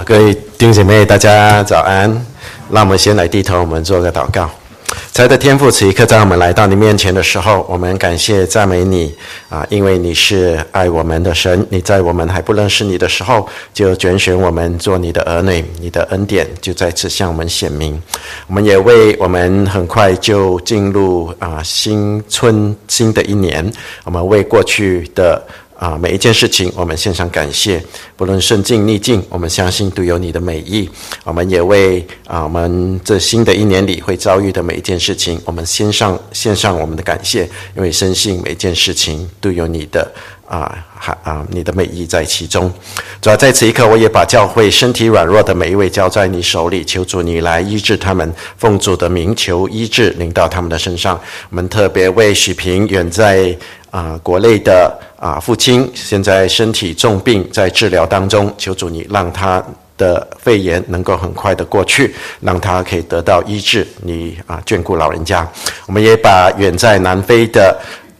各位弟兄姐妹，大家早安。让我们先来低头，我们做个祷告。亲爱的天父，此一刻在我们来到你面前的时候，我们感谢赞美你因为你是爱我们的神，你在我们还不认识你的时候就拣选我们做你的儿女，你的恩典就在此向我们显明。我们也为我们很快就进入新的一年，我们为过去的每一件事情我们献上感谢，不论顺境逆境，我们相信都有你的美意。我们也为我们这新的一年里会遭遇的每一件事情，我们献上我们的感谢，因为深信每一件事情都有你的你的美意在其中。主要在此一刻，我也把教会身体软弱的每一位交在你手里，求主你来医治他们，奉主的名求医治临到他们的身上。我们特别为许平远在国内的父亲现在身体重病，在治疗当中，求主你让他的肺炎能够很快的过去，让他可以得到医治，你眷顾老人家。我们也把远在南非的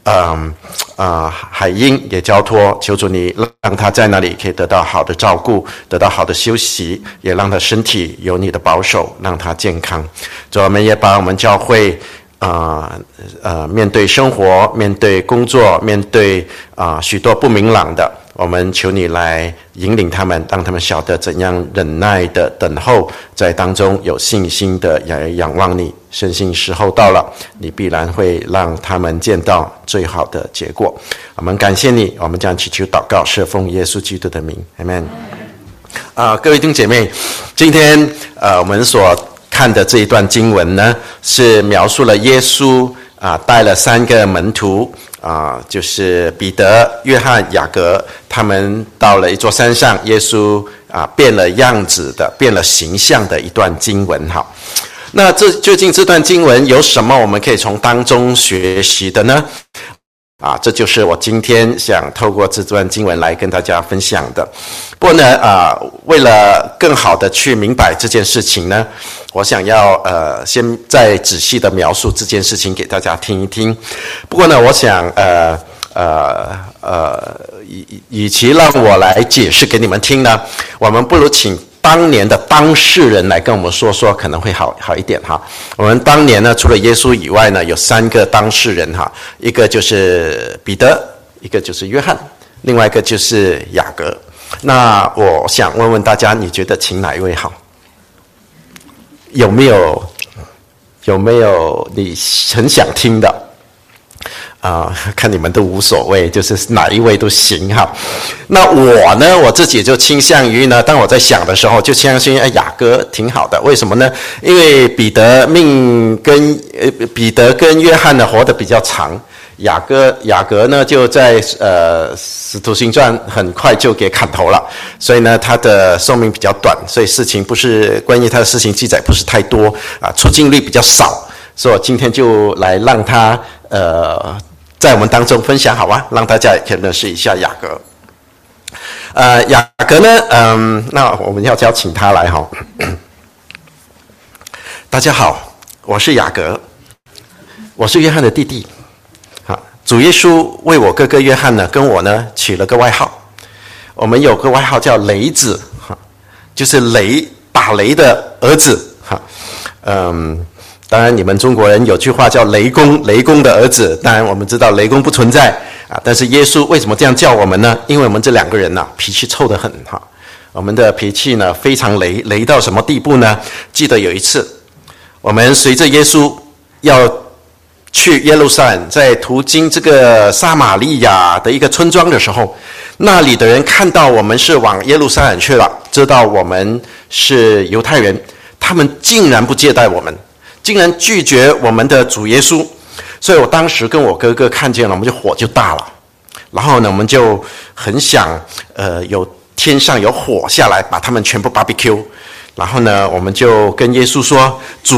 海英也交托，求主你让他在那里可以得到好的照顾，得到好的休息，也让他身体有你的保守，让他健康。主，我们也把我们教会面对生活，面对工作，面对许多不明朗的，我们求你来引领他们，让他们晓得怎样忍耐的等候，在当中有信心的仰望你，深信时候到了，你必然会让他们见到最好的结果。我们感谢你，我们将祈求祷告是奉耶稣基督的名 Amen。 各位弟兄姐妹，今天我们所看的这一段经文呢，是描述了耶稣带了3个门徒就是彼得、约翰、雅各，他们到了一座山上，耶稣变了样子的，变了形象的一段经文。好，那究竟这段经文有什么我们可以从当中学习的呢？这就是我今天想透过这段经文来跟大家分享的。不过呢，为了更好的去明白这件事情呢，我想要先再仔细的描述这件事情给大家听一听。不过呢，我想与其让我来解释给你们听呢，我们不如请当年的当事人来跟我们说说，可能会好一点哈。我们当年呢，除了耶稣以外呢，有3个当事人哈，一个就是彼得，一个就是约翰，另外一个就是雅各。那我想问问大家，你觉得请哪一位好？有没有你很想听的？看你们都无所谓，就是哪一位都行哈。那我呢，我自己就倾向于呢，当我在想的时候，就倾向于雅各挺好的。为什么呢？因为彼得跟约翰呢活得比较长，雅各呢就在使徒行传很快就给砍头了，所以呢他的寿命比较短，所以关于他的事情记载不是太多出镜率比较少，所以我今天就来让他在我们当中分享好吧，让大家也可以认识一下雅各。雅各呢，那我们要邀请他来哈。大家好，我是雅各，我是约翰的弟弟。主耶稣为我哥哥约翰呢，跟我呢取了个外号，我们有个外号叫雷子，就是打雷的儿子。当然你们中国人有句话叫雷公的儿子，当然我们知道雷公不存在但是耶稣为什么这样叫我们呢？因为我们这2个人脾气臭得很我们的脾气呢非常雷到什么地步呢？记得有一次我们随着耶稣要去耶路撒冷，在途经这个撒玛利亚的一个村庄的时候，那里的人看到我们是往耶路撒冷去了，知道我们是犹太人，他们竟然不接待我们，竟然拒绝我们的主耶稣。所以我当时跟我哥哥看见了，我们就火就大了，然后呢我们就很想有天上有火下来把他们全部 barbecue， 然后呢我们就跟耶稣说，主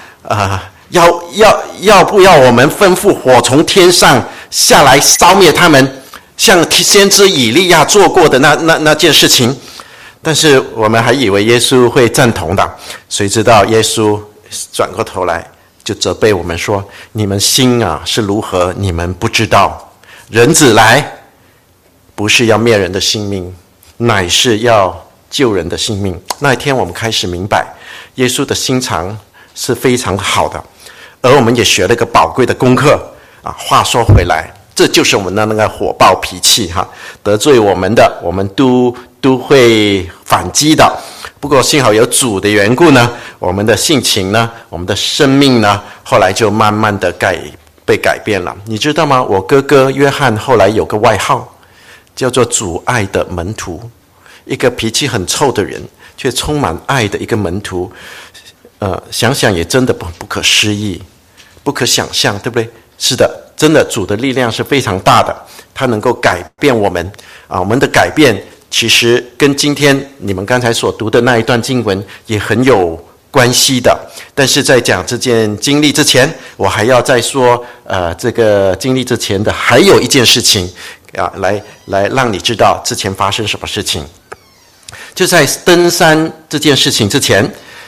要不要我们吩咐火从天上下来烧灭他们，像先知以利亚做过的那件事情。但是我们还以为耶稣会赞同的，谁知道耶稣转过头来就责备我们说，你们心是如何，你们不知道，人子来不是要灭人的性命，乃是要救人的性命。那一天我们开始明白，耶稣的心肠是非常好的，而我们也学了一个宝贵的功课啊。话说回来，这就是我们的那个火爆脾气哈，得罪我们的，我们都会反击的。不过幸好有主的缘故呢，我们的性情呢，我们的生命呢，后来就慢慢的被改变了。你知道吗？我哥哥约翰后来有个外号，叫做主爱的门徒，一个脾气很臭的人，却充满爱的一个门徒。想想也真的不可思议，不可想象，对不对？是的，真的主的力量是非常大的，它能够改变我们啊。我们的改变其实跟今天你们刚才所读的那一段经文也很有关系的。但是在讲这件经历之前，我还要再说这个经历之前的还有一件事情啊，来让你知道之前发生什么事情。就在登山这件事情之前，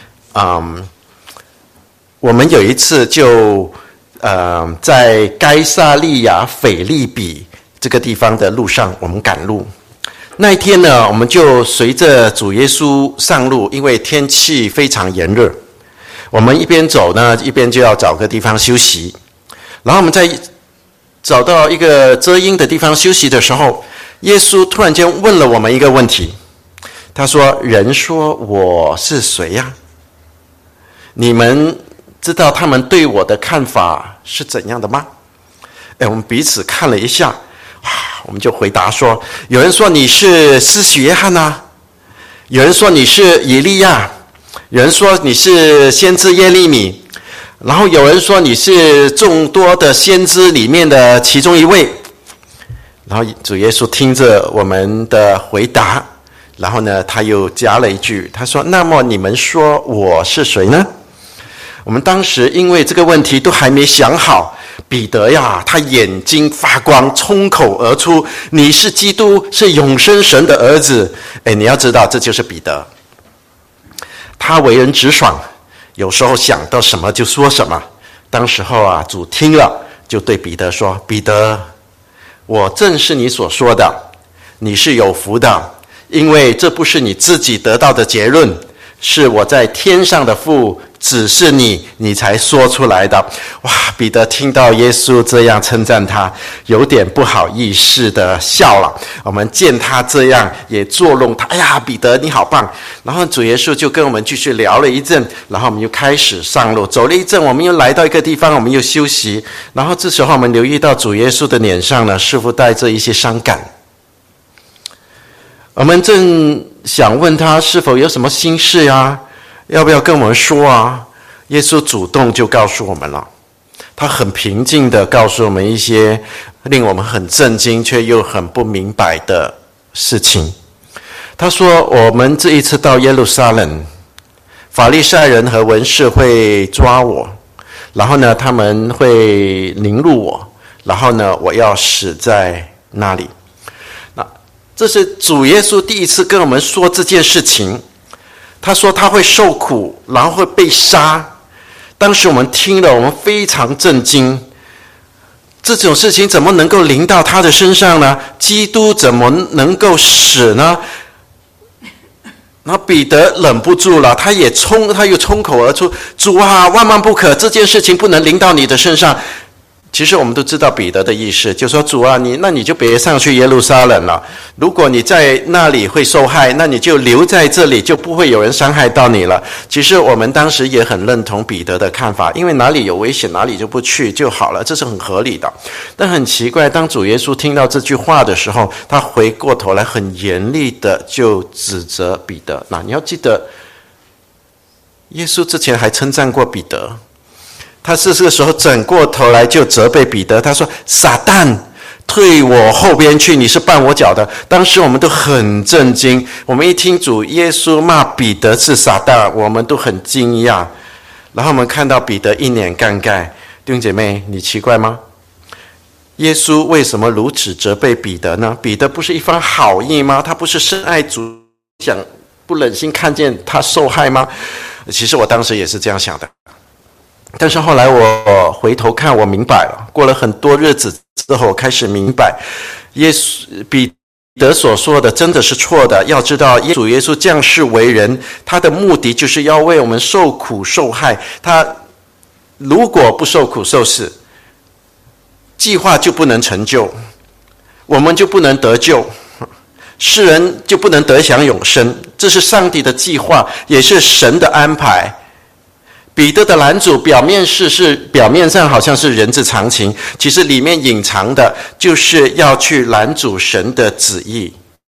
我们有一次就在该撒利亚腓利比这个地方的路上，我们赶路。那一天呢，我们就随着主耶稣上路，因为天气非常炎热，我们一边走呢，一边就要找个地方休息。然后我们在找到一个遮阴的地方休息的时候，耶稣突然间问了我们一个问题，他说：人说我是谁呀？你们知道他们对我的看法是怎样的吗？我们彼此看了一下，我们就回答说，有人说你是施洗约翰啊，有人说你是以利亚，有人说你是先知耶利米，然后有人说你是众多的先知里面的其中一位。然后主耶稣听着我们的回答，然后呢他又加了一句，他说：那么你们说我是谁呢？我们当时因为这个问题都还没想好，彼得呀，他眼睛发光，冲口而出：你是基督，是永生神的儿子。你要知道，这就是彼得，他为人直爽，有时候想到什么就说什么。当时候啊，主听了就对彼得说：彼得，我正是你所说的，你是有福的，因为这不是你自己得到的结论，是我在天上的父指示你，你才说出来的。哇！彼得听到耶稣这样称赞他，有点不好意思的笑了。我们见他这样，也作弄他。哎呀，彼得你好棒！然后主耶稣就跟我们继续聊了一阵，然后我们又开始上路。走了一阵，我们又来到一个地方，我们又休息。然后这时候我们留意到主耶稣的脸上呢，似乎带着一些伤感。我们正想问他是否有什么心事啊，要不要跟我们说啊？耶稣主动就告诉我们了，他很平静的告诉我们一些令我们很震惊却又很不明白的事情。他说，我们这一次到耶路撒冷，法利赛人和文士会抓我，然后呢他们会凌辱我，然后呢我要死在那里。这是主耶稣第一次跟我们说这件事情。他说他会受苦，然后会被杀。当时我们听了，我们非常震惊，这种事情怎么能够临到他的身上呢？基督怎么能够死呢？然后彼得忍不住了，他又冲口而出：主啊，万万不可，这件事情不能临到你的身上。其实我们都知道彼得的意思，就说主啊，那你就别上去耶路撒冷了。如果你在那里会受害，那你就留在这里，就不会有人伤害到你了。其实我们当时也很认同彼得的看法，因为哪里有危险哪里就不去就好了，这是很合理的。但很奇怪，当主耶稣听到这句话的时候，他回过头来很严厉的就指责彼得。那你要记得，耶稣之前还称赞过彼得，他是这个时候转过头来就责备彼得，他说：撒旦，退我后边去，你是绊我脚的。当时我们都很震惊，我们一听主耶稣骂彼得是撒旦，我们都很惊讶。然后我们看到彼得一脸尴尬。弟兄姐妹，你奇怪吗？耶稣为什么如此责备彼得呢？彼得不是一番好意吗？他不是深爱主，想不忍心看见他受害吗？其实我当时也是这样想的，但是后来我回头看，我明白了。过了很多日子之后，我开始明白，彼得所说的真的是错的。要知道，主耶稣降世为人，他的目的就是要为我们受苦受害。他如果不受苦受死，计划就不能成就，我们就不能得救，世人就不能得享永生。这是上帝的计划，也是神的安排。彼得的拦阻表面上好像是人之常情，其实里面隐藏的就是要去拦阻神的旨意。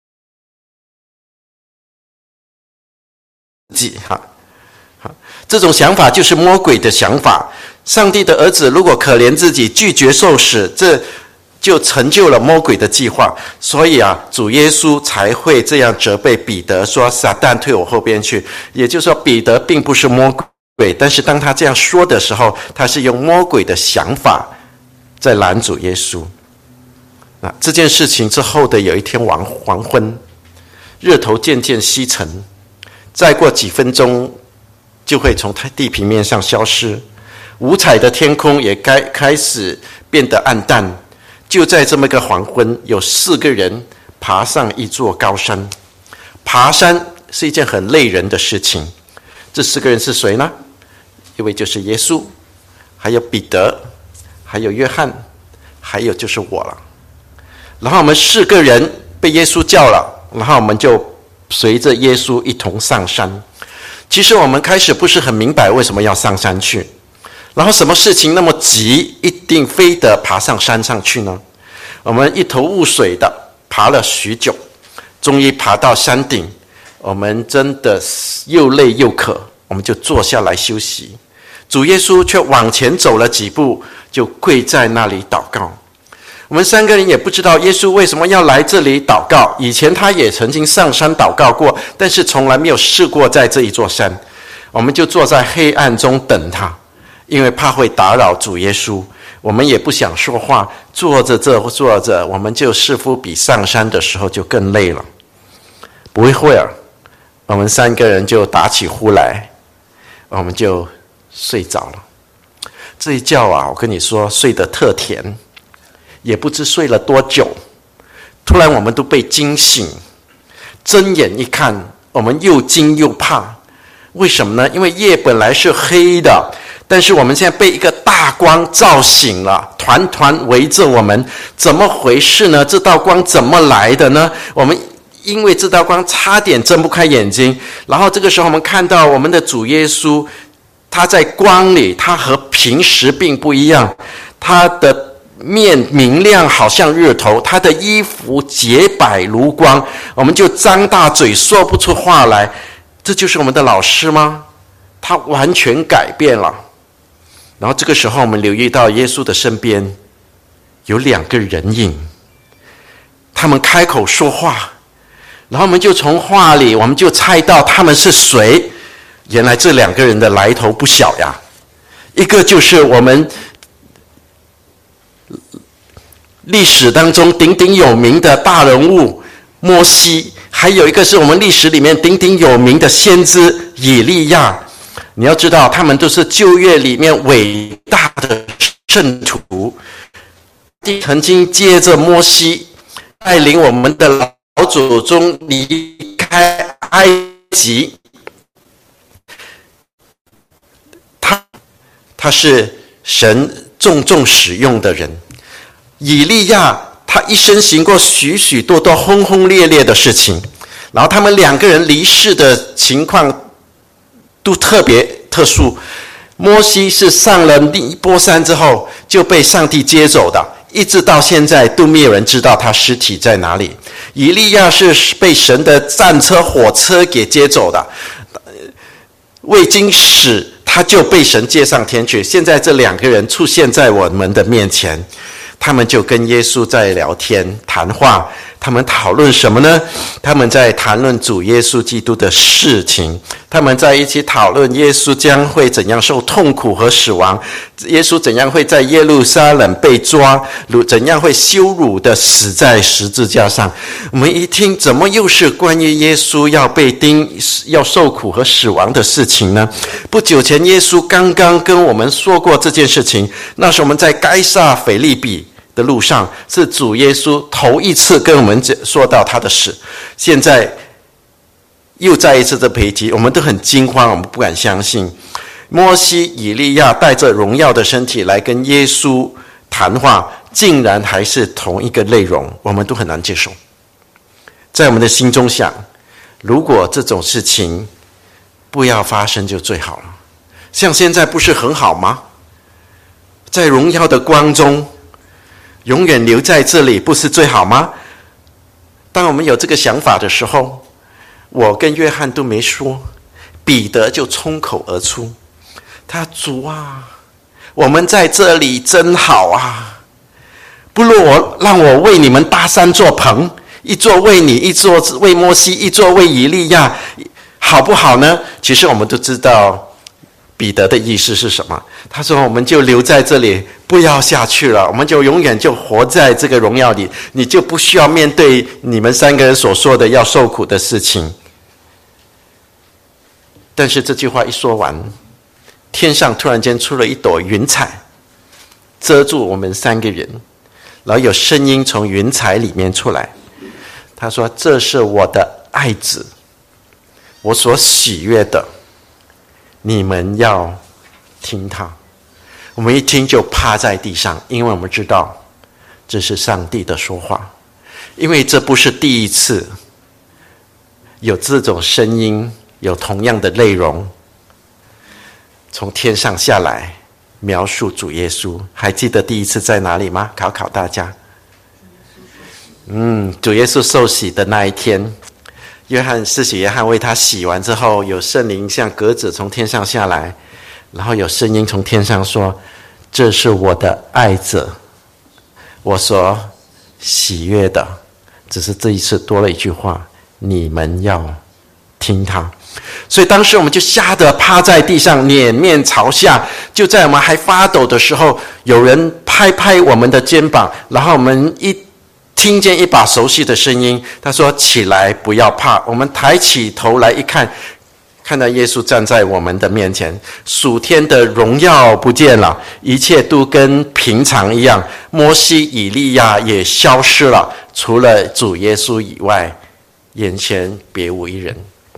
这种想法就是魔鬼的想法。上帝的儿子如果可怜自己，拒绝受死，这就成就了魔鬼的计划。所以主耶稣才会这样责备彼得，说撒旦退我后边去。也就是说，彼得并不是魔鬼，但是当他这样说的时候，他是用魔鬼的想法在拦阻耶稣。这件事情之后的有一天黄昏，日头渐渐西沉，再过几分钟就会从地平面上消失，五彩的天空也开始变得暗淡。就在这么个黄昏，有4个人爬上一座高山。爬山是一件很累人的事情。这4个人是谁呢？一位就是耶稣，还有彼得，还有约翰，还有就是我了。然后我们4个人被耶稣叫了，然后我们就随着耶稣一同上山。其实我们开始不是很明白为什么要上山去，然后什么事情那么急，一定非得爬上山上去呢？我们一头雾水的爬了许久，终于爬到山顶，我们真的又累又渴，我们就坐下来休息。主耶稣却往前走了几步，就跪在那里祷告。我们3个人也不知道耶稣为什么要来这里祷告，以前他也曾经上山祷告过，但是从来没有试过在这一座山。我们就坐在黑暗中等他，因为怕会打扰主耶稣，我们也不想说话，坐着，我们就似乎比上山的时候就更累了。不一会儿，我们3个人就打起呼来，我们就睡着了。这一觉我跟你说，睡得特甜，也不知睡了多久。突然我们都被惊醒，睁眼一看，我们又惊又怕。为什么呢？因为夜本来是黑的，但是我们现在被一个大光照醒了，团团围着我们。怎么回事呢？这道光怎么来的呢？我们因为这道光差点睁不开眼睛。然后这个时候我们看到我们的主耶稣，他在光里，他和平时并不一样，他的面明亮好像日头，他的衣服洁白如光。我们就张大嘴说不出话来。这就是我们的老师吗？他完全改变了。然后这个时候我们留意到耶稣的身边有2个人影，他们开口说话，然后我们就从话里我们就猜到他们是谁。原来这2个人的来头不小呀，一个就是我们历史当中鼎鼎有名的大人物摩西，还有一个是我们历史里面鼎鼎有名的先知以利亚。你要知道，他们都是旧约里面伟大的圣徒，曾经接着摩西带领我们的老祖宗离开埃及。他是神重重使用的人。以利亚他一生行过许许多多轰轰烈烈的事情，然后他们2个人离世的情况都特别特殊。摩西是上了尼波山之后就被上帝接走的，一直到现在都没有人知道他尸体在哪里。以利亚是被神的战车火车给接走的，未经死他就被神接上天去。现在这2个人出现在我们的面前，他们就跟耶稣在聊天谈话。他们讨论什么呢？他们在谈论主耶稣基督的事情，他们在一起讨论耶稣将会怎样受痛苦和死亡，耶稣怎样会在耶路撒冷被抓，怎样会羞辱的死在十字架上。我们一听，怎么又是关于耶稣要被钉、要受苦和死亡的事情呢？不久前耶稣刚刚跟我们说过这件事情，那是我们在该撒腓利比的路上，是主耶稣头一次跟我们说到他的死，现在又再一次的提及，我们都很惊慌，我们不敢相信。摩西、以利亚带着荣耀的身体来跟耶稣谈话，竟然还是同一个内容，我们都很难接受。在我们的心中想，如果这种事情不要发生就最好了。像现在不是很好吗？在荣耀的光中永远留在这里不是最好吗？当我们有这个想法的时候，我跟约翰都没说，彼得就冲口而出，他主啊，我们在这里真好啊，不如让我为你们搭3座棚，一座为你，一座为摩西，一座为以利亚，好不好呢？其实我们都知道彼得的意思是什么，他说我们就留在这里，不要下去了，我们就永远就活在这个荣耀里，你就不需要面对你们3个人所说的要受苦的事情。但是这句话一说完，天上突然间出了一朵云彩，遮住我们3个人，然后有声音从云彩里面出来，他说这是我的爱子，我所喜悦的，你们要听他。我们一听就趴在地上，因为我们知道这是上帝的说话，因为这不是第一次有这种声音，有同样的内容从天上下来描述主耶稣。还记得第一次在哪里吗？考考大家。主耶稣受洗的那一天，施洗约翰为他洗完之后，有圣灵像鸽子从天上下来，然后有声音从天上说，这是我的爱子，我所喜悦的。只是这一次多了一句话，你们要听他。所以当时我们就吓得趴在地上，脸面朝下。就在我们还发抖的时候，有人拍拍我们的肩膀，然后我们听见一把熟悉的声音，他说起来不要怕。我们抬起头来一看，看到耶稣站在我们的面前，属天的荣耀不见了，一切都跟平常一样，摩西、以利亚也消失了，除了主耶稣以外，眼前别无一人。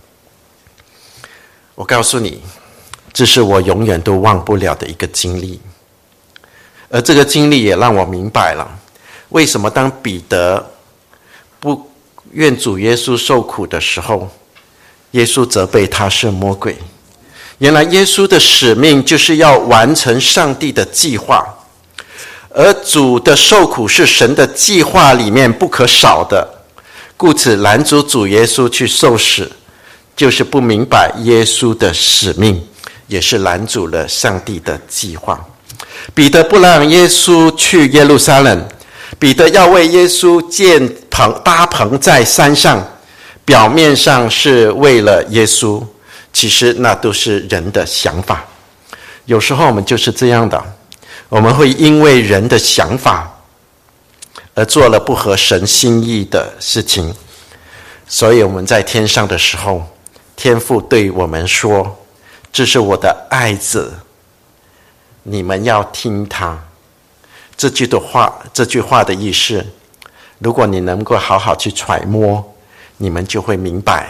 我告诉你，这是我永远都忘不了的一个经历，而这个经历也让我明白了为什么当彼得不愿主耶稣受苦的时候，耶稣责备他是魔鬼。原来耶稣的使命就是要完成上帝的计划，而主的受苦是神的计划里面不可少的，故此拦阻主耶稣去受死，就是不明白耶稣的使命，也是拦阻了上帝的计划。彼得不让耶稣去耶路撒冷，彼得要为耶稣搭棚在山上，表面上是为了耶稣，其实那都是人的想法。有时候我们就是这样的，我们会因为人的想法而做了不合神心意的事情。所以我们在天上的时候，天父对我们说，这是我的爱子，你们要听他。这句话的意思，如果你能够好好去揣摩，你们就会明白。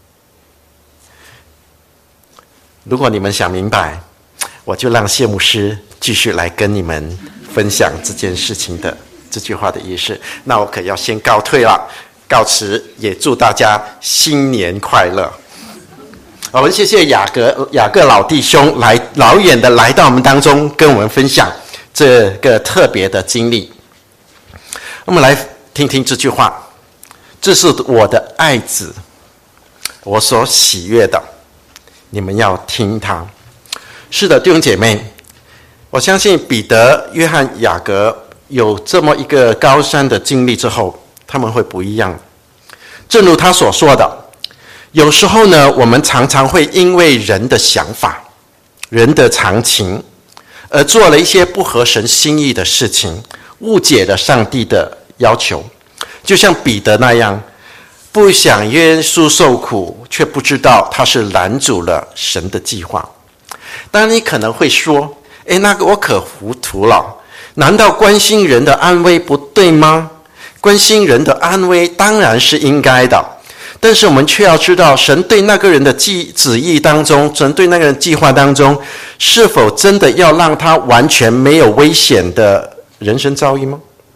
如果你们想明白，我就让谢牧师继续来跟你们分享这件事情的这句话的意思。那我可要先告退了，告辞，也祝大家新年快乐。我们谢谢雅各老弟兄老远的来到我们当中，跟我们分享这个特别的经历。我们来听听这句话，这是我的爱子，我所喜悦的，你们要听他。是的，弟兄姐妹，我相信彼得、约翰、雅各有这么一个高山的经历之后，他们会不一样。正如他所说的，有时候呢，我们常常会因为人的想法、人的常情，而做了一些不合神心意的事情，误解了上帝的要求。就像彼得那样，不想耶稣受苦，却不知道他是拦阻了神的计划。当然你可能会说，那个我可糊涂了， 难道关心人的安危不对吗？关心人的安危当然是应该的，但是我们却要知道，神对那个人的旨意当中，神对那个人计划当中，是否真的要让他完全没有危险的人生遭遇吗？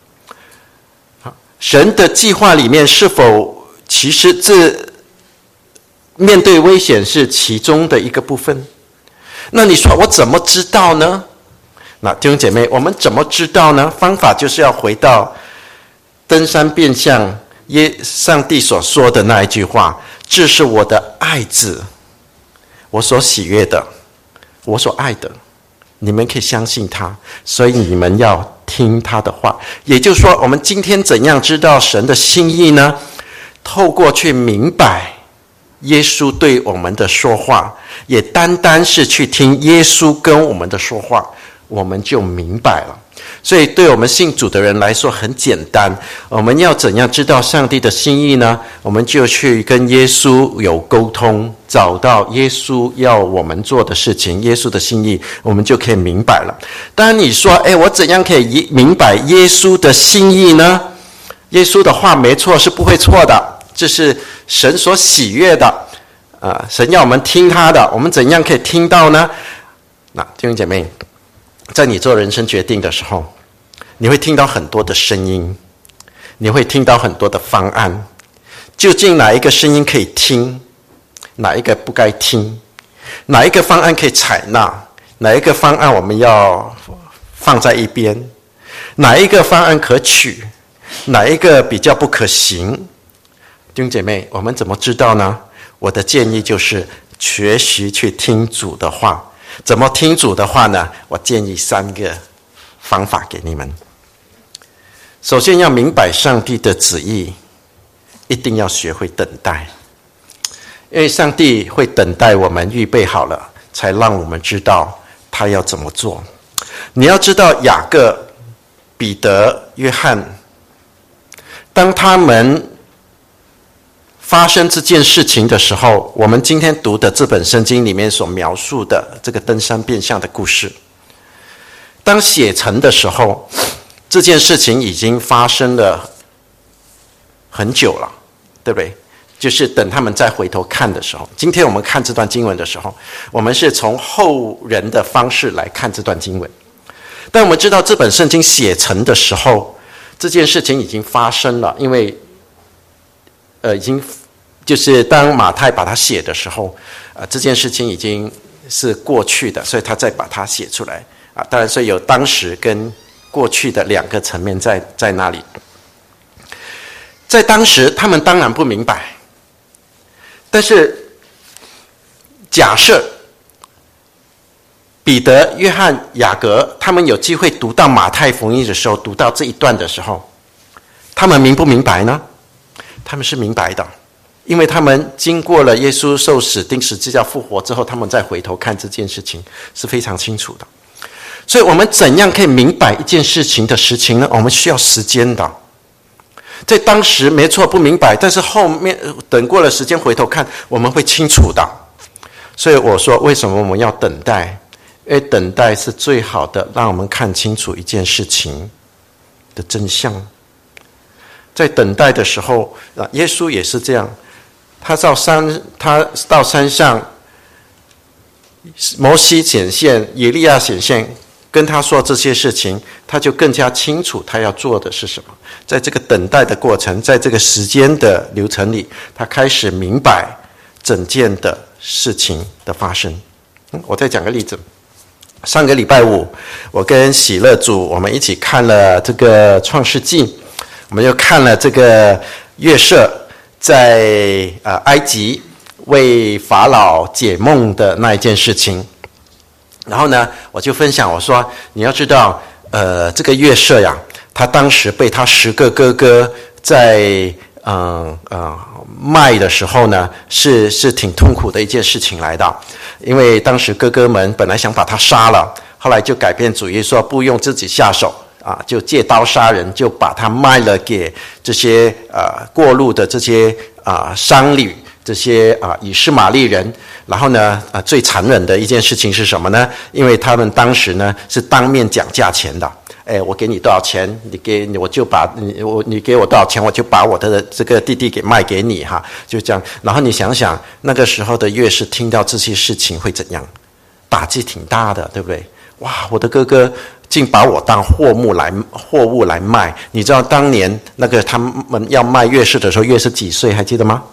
神的计划里面是否其实这面对危险是其中的一个部分？那你说我怎么知道呢？那弟兄姐妹，我们怎么知道呢？方法就是要回到登山变像上帝所说的那一句话：这是我的爱子，我所喜悦的，我所爱的，你们可以相信他，所以你们要听他的话。也就是说，我们今天怎样知道神的心意呢？透过去明白耶稣对我们的说话，也单单是去听耶稣跟我们的说话，我们就明白了。所以对我们信主的人来说很简单，我们要怎样知道上帝的心意呢？我们就去跟耶稣有沟通，找到耶稣要我们做的事情，耶稣的心意，我们就可以明白了。当然你说我怎样可以明白耶稣的心意呢？耶稣的话没错，是不会错的，这是神所喜悦的，神要我们听他的，我们怎样可以听到呢？那弟兄姐妹，在你做人生决定的时候，你会听到很多的声音，你会听到很多的方案，究竟哪一个声音可以听，哪一个不该听，哪一个方案可以采纳，哪一个方案我们要放在一边，哪一个方案可取，哪一个比较不可行？弟兄姐妹，我们怎么知道呢？我的建议就是学习去听主的话。怎么听主的话呢？我建议3个方法给你们。首先要明白上帝的旨意，一定要学会等待，因为上帝会等待我们预备好了，才让我们知道他要怎么做。你要知道雅各、彼得、约翰，当他们发生这件事情的时候，我们今天读的这本圣经里面所描述的这个登山变像的故事，当写成的时候，这件事情已经发生了很久了，对不对？就是等他们再回头看的时候，今天我们看这段经文的时候，我们是从后人的方式来看这段经文，但我们知道这本圣经写成的时候，这件事情已经发生了，因为已经就是当马太把它写的时候，这件事情已经是过去的，所以他再把它写出来当然，所以有当时跟过去的2个层面在那里。在当时，他们当然不明白，但是假设彼得、约翰、雅各他们有机会读到马太福音的时候，读到这一段的时候，他们明不明白呢？他们是明白的，因为他们经过了耶稣受死、钉十字架、复活之后，他们再回头看这件事情是非常清楚的。所以我们怎样可以明白一件事情的实情呢？我们需要时间的。在当时没错不明白，但是后面等过了时间回头看，我们会清楚的。所以我说为什么我们要等待？因为等待是最好的让我们看清楚一件事情的真相。在等待的时候，耶稣也是这样，他到山上，摩西显现，以利亚显现，跟他说这些事情，他就更加清楚他要做的是什么。在这个等待的过程，在这个时间的流程里，他开始明白整件的事情的发生。我再讲个例子。上个礼拜五，我跟喜乐主我们一起看了这个创世纪，我们又看了这个约瑟在埃及为法老解梦的那一件事情。然后呢，我就分享，我说你要知道这个约瑟呀，他当时被他10个哥哥在卖的时候呢，是挺痛苦的一件事情来的。因为当时哥哥们本来想把他杀了，后来就改变主意，说不用自己下手就借刀杀人，就把他卖了给这些过路的这些商旅，这些以实玛利人。然后呢最残忍的一件事情是什么呢？因为他们当时呢是当面讲价钱的我给你多少钱，我就把你给我多少钱，我就把我的这个弟弟给卖给你哈，就这样。然后你想想，那个时候的乐士听到这些事情会怎样？打击挺大的，对不对？哇，我的哥哥竟把我当货物来卖。你知道当年那个他们要卖乐士的时候，乐士几岁还记得吗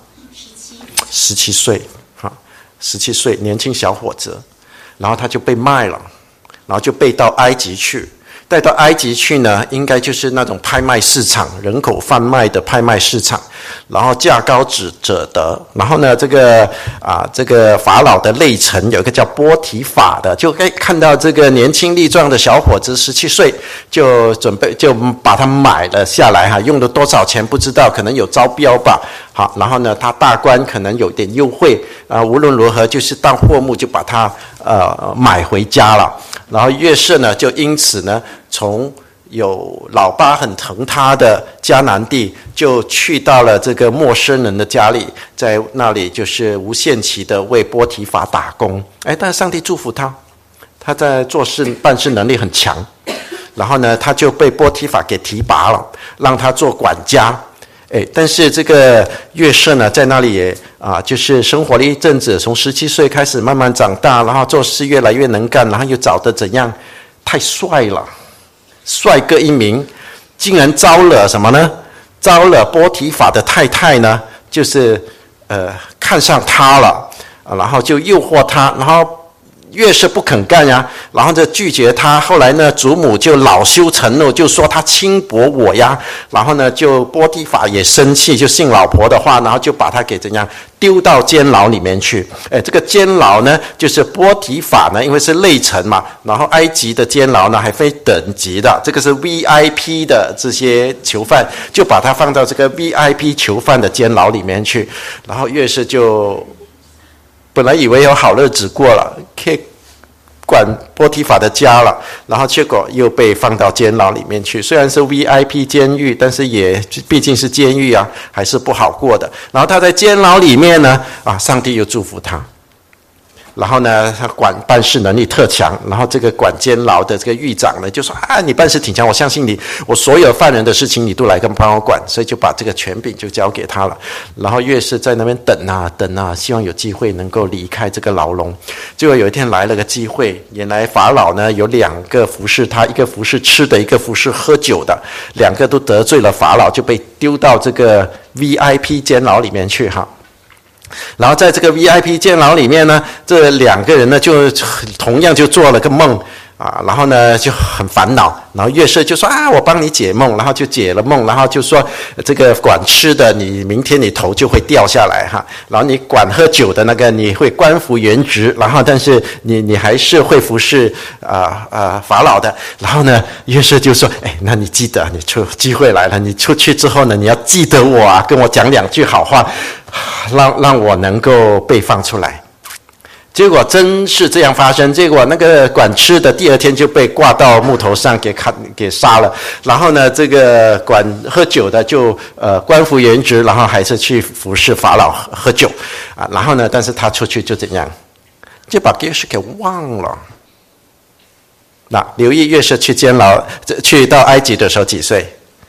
？17岁，哈，17岁年轻小伙子，然后他就被卖了，然后就被到埃及去。带到埃及去呢，应该就是那种拍卖市场，人口贩卖的拍卖市场，然后价高者得。然后呢，这个法老的内臣有一个叫波提法的，就可以看到这个年轻力壮的小伙子17岁，就准备就把他买了下来哈，用了多少钱不知道，可能有招标吧。好，然后呢，他大官可能有点优惠啊，无论如何就是当货物就把它买回家了。然后约瑟呢，就因此呢，从有老爸很疼他的迦南地，就去到了这个陌生人的家里，在那里就是无限期的为波提法打工。但是上帝祝福他，他在做事办事能力很强。然后呢，他就被波提法给提拔了，让他做管家。但是这个约瑟呢，在那里也就是生活了一阵子，从17岁开始慢慢长大，然后做事越来越能干，然后又找得怎样？太帅了，帅哥一名，竟然招了什么呢？招了波提法的太太呢，就是看上他了，然后就诱惑他，然后越是不肯干呀，然后就拒绝他。后来呢，祖母就恼羞成怒，就说他轻薄我呀。然后呢，就波提法也生气，就信老婆的话，然后就把他给怎样丢到监牢里面去。这个监牢呢，就是波提法呢，因为是内臣嘛，然后埃及的监牢呢还分等级的，这个是 VIP 的这些囚犯，就把他放到这个 VIP 囚犯的监牢里面去。然后越是就本来以为有好日子过了，可以管波提法的家了，然后结果又被放到监牢里面去。虽然是 VIP 监狱，但是也毕竟是监狱啊，还是不好过的。然后他在监牢里面呢，上帝又祝福他。然后呢，他办事能力特强，然后这个管监牢的这个狱长呢，就说你办事挺强，我相信你，我所有犯人的事情你都来帮我管，所以就把这个权柄就交给他了。然后越是在那边等啊，希望有机会能够离开这个牢笼。结果有一天来了个机会，原来法老呢有2个服侍他，一个服侍吃的，一个服侍喝酒的，2个都得罪了法老，就被丢到这个 VIP 监牢里面去哈。然后在这个 VIP 监牢里面呢，这2个人呢就同样就做了个梦然后呢就很烦恼，然后约瑟就说我帮你解梦，然后就解了梦，然后就说这个管吃的你明天你头就会掉下来哈，然后你管喝酒的那个你会官复原职，然后但是你还是会服侍法老的。然后呢约瑟就说那你记得，你机会来了，你出去之后呢，你要记得我跟我讲2句好话，让我能够被放出来。结果真是这样发生，结果那个管吃的第2天就被挂到木头上给杀了。然后呢，这个管喝酒的就官复原职，然后还是去服侍法老喝酒然后呢，但是他出去就怎样，就把约瑟给忘了。那留意约瑟去监牢，去到埃及的时候几岁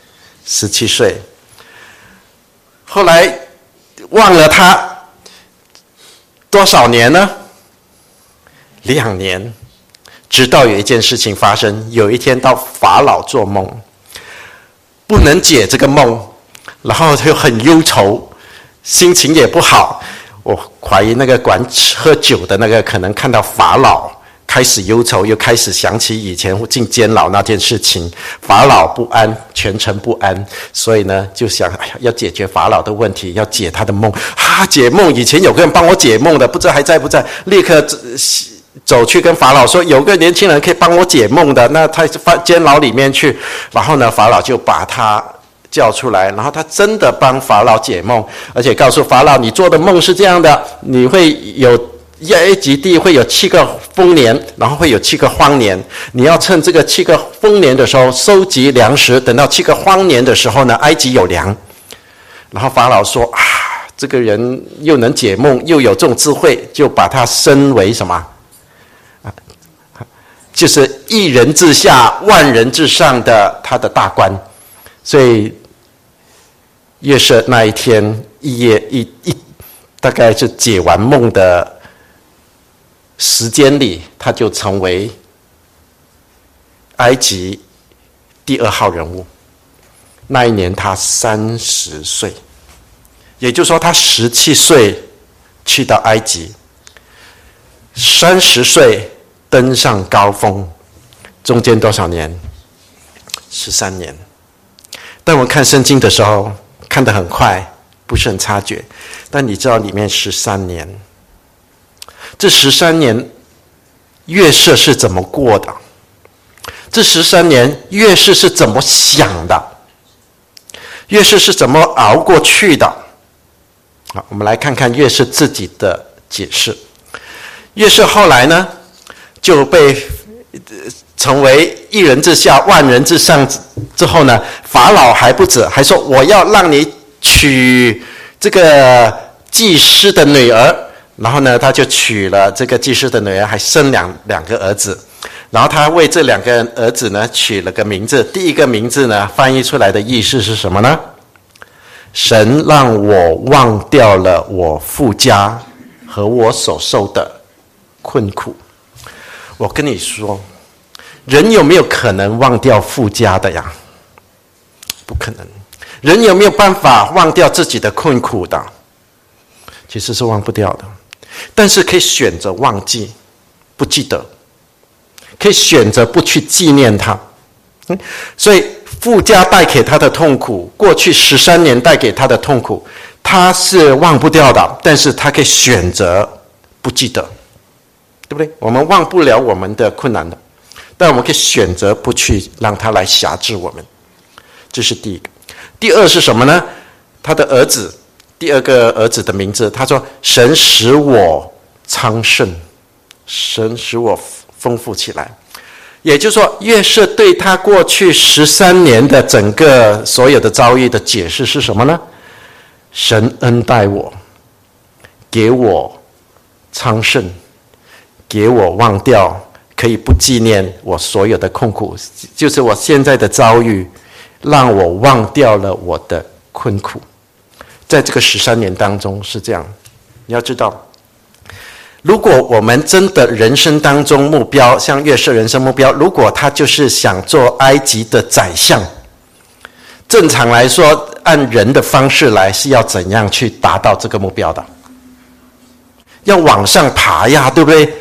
？17岁。后来忘了他多少年呢？2年，直到有一件事情发生。有一天到法老做梦，不能解这个梦，然后就很忧愁，心情也不好。我怀疑那个管喝酒的那个可能看到法老开始忧愁，又开始想起以前进监牢那件事情，法老不安，全城不安，所以呢就想要解决法老的问题，要解他的梦解梦。以前有个人帮我解梦的，不知道还在不在，立刻走去跟法老说，有个年轻人可以帮我解梦的，那他放监牢里面去。然后呢，法老就把他叫出来，然后他真的帮法老解梦，而且告诉法老，你做的梦是这样的，你会有埃及地会有7个丰年，然后会有7个荒年，你要趁这个7个丰年的时候收集粮食，等到7个荒年的时候呢，埃及有粮。然后法老说这个人又能解梦，又有这种智慧，就把他升为什么就是一人之下万人之上的他的大官。所以约瑟那一天大概是解完梦的时间里，他就成为埃及第2号人物。那一年他30岁，也就是说他17岁去到埃及，30岁登上高峰，中间多少年？13年。但我看圣经的时候看得很快，不是很察觉，但你知道里面13年，这13年约瑟是怎么过的？这13年约瑟是怎么想的？约瑟是怎么熬过去的？好，我们来看看约瑟自己的解释。约瑟后来呢，就被成为一人之下万人之上之后呢，法老还不止，还说我要让你娶这个祭司的女儿。然后呢，他就娶了这个祭司的女儿，还生两个儿子。然后他为这2个儿子呢取了个名字。第一个名字呢，翻译出来的意思是什么呢？神让我忘掉了我父家和我所受的困苦。我跟你说，人有没有可能忘掉父家的呀？不可能。人有没有办法忘掉自己的困苦的？其实是忘不掉的。但是可以选择忘记，不记得，可以选择不去纪念他。所以父家带给他的痛苦，过去13年带给他的痛苦，他是忘不掉的，但是他可以选择不记得，对不对？我们忘不了我们的困难的，但我们可以选择不去让他来辖制我们。这是第一个。第二是什么呢？他的儿子，第2个儿子的名字，他说神使我昌盛，神使我丰富起来。也就是说，约瑟对他过去13年的整个所有的遭遇的解释是什么呢？神恩待我，给我昌盛，给我忘掉，可以不纪念我所有的痛苦，就是我现在的遭遇让我忘掉了我的困苦。在这个13年当中是这样。你要知道，如果我们真的人生当中目标，像约瑟人生目标，如果他就是想做埃及的宰相，正常来说按人的方式来是要怎样去达到这个目标的？要往上爬呀，对不对？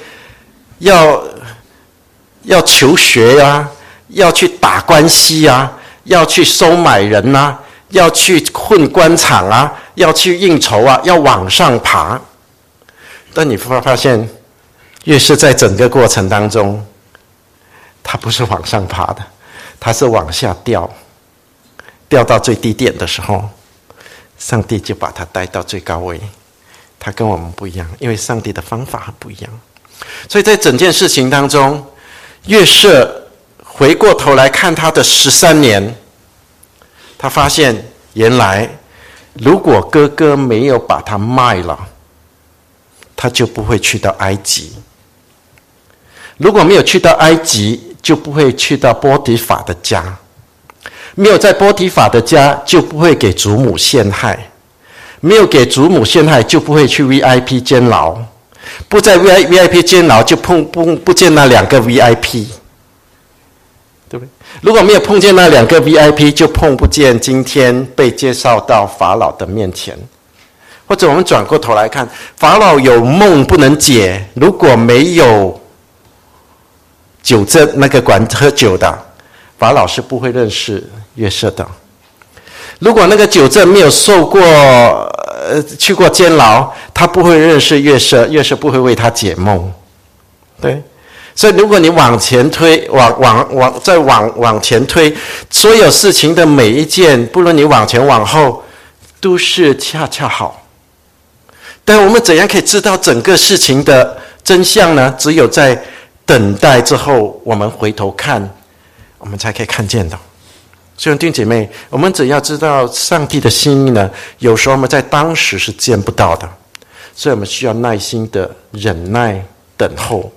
要求学呀，要去打关系呀，要去收买人啊，要去混官场啊，要去应酬啊，要往上爬。但你会发现，约瑟在整个过程当中，他不是往上爬的，他是往下掉，掉到最低点的时候，上帝就把他带到最高位。他跟我们不一样，因为上帝的方法不一样。所以在整件事情当中，约瑟回过头来看他的13年，他发现原来如果哥哥没有把他卖了，他就不会去到埃及。如果没有去到埃及，就不会去到波提法的家。没有在波提法的家，就不会给祖母陷害。没有给祖母陷害，就不会去 VIP 监牢。不在 VIP 监牢，就不见那2个 VIP， 对不对？如果没有碰见那2个 VIP， 就碰不见今天被介绍到法老的面前。或者我们转过头来看，法老有梦不能解，如果没有酒政那个管喝酒的，法老是不会认识约瑟的。如果那个酒政没有受过去过监牢，他不会认识约瑟，约瑟不会为他解梦。对，所以如果你往前推，往前推，所有事情的每一件，不论你往前往后，都是恰恰好。但我们怎样可以知道整个事情的真相呢？只有在等待之后，我们回头看，我们才可以看见的。所以弟兄姐妹，我们只要知道上帝的心意呢，有时候我们在当时是见不到的，所以我们需要耐心的忍耐等候。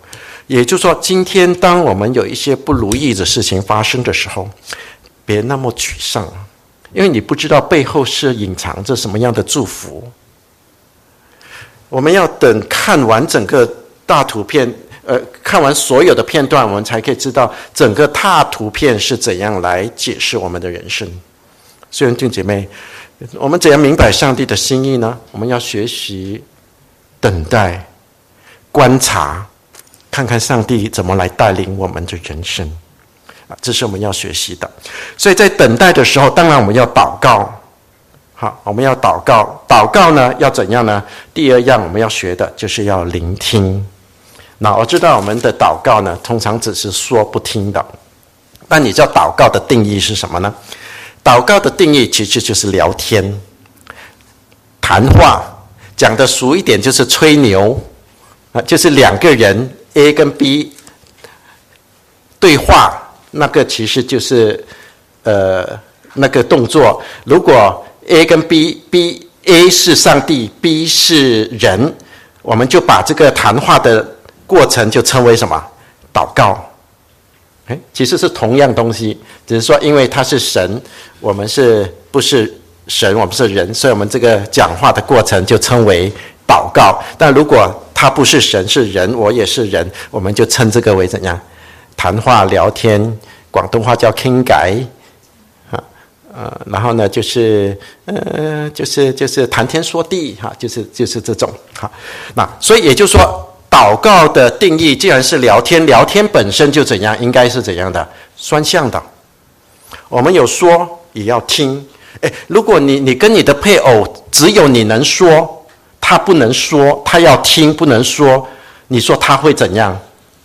也就是说，今天当我们有一些不如意的事情发生的时候，别那么沮丧，因为你不知道背后是隐藏着什么样的祝福。我们要等看完整个大图片，看完所有的片段，我们才可以知道整个大图片是怎样来解释我们的人生。所以弟兄姐妹，我们怎样明白上帝的心意呢？我们要学习等待、观察，看看上帝怎么来带领我们的人生，这是我们要学习的。所以在等待的时候，当然我们要祷告。好，我们要祷告。祷告呢，要怎样呢？第二样我们要学的就是要聆听。那我知道我们的祷告呢，通常只是说不听的。那你知道祷告的定义是什么呢？祷告的定义其实就是聊天、谈话，讲的俗一点就是吹牛，就是两个人 A 跟 B 对话，那个其实就是那个动作。如果 A 跟 A 是上帝 ，B 是人，我们就把这个谈话的过程就称为什么？祷告。其实是同样东西，只是说因为他是神，我们不是神，我们是人，所以我们这个讲话的过程就称为祷告。但如果他不是神，是人，我也是人，我们就称这个为怎样？谈话聊天，广东话叫傾偈。然后呢，就是谈天说地哈，就是这种哈。那所以也就是说，祷告的定义既然是聊天，聊天本身就怎样，应该是怎样的？双向的。我们有说也要听。如果你跟你的配偶只有你能说，他不能说，他要听不能说，你说他会怎样？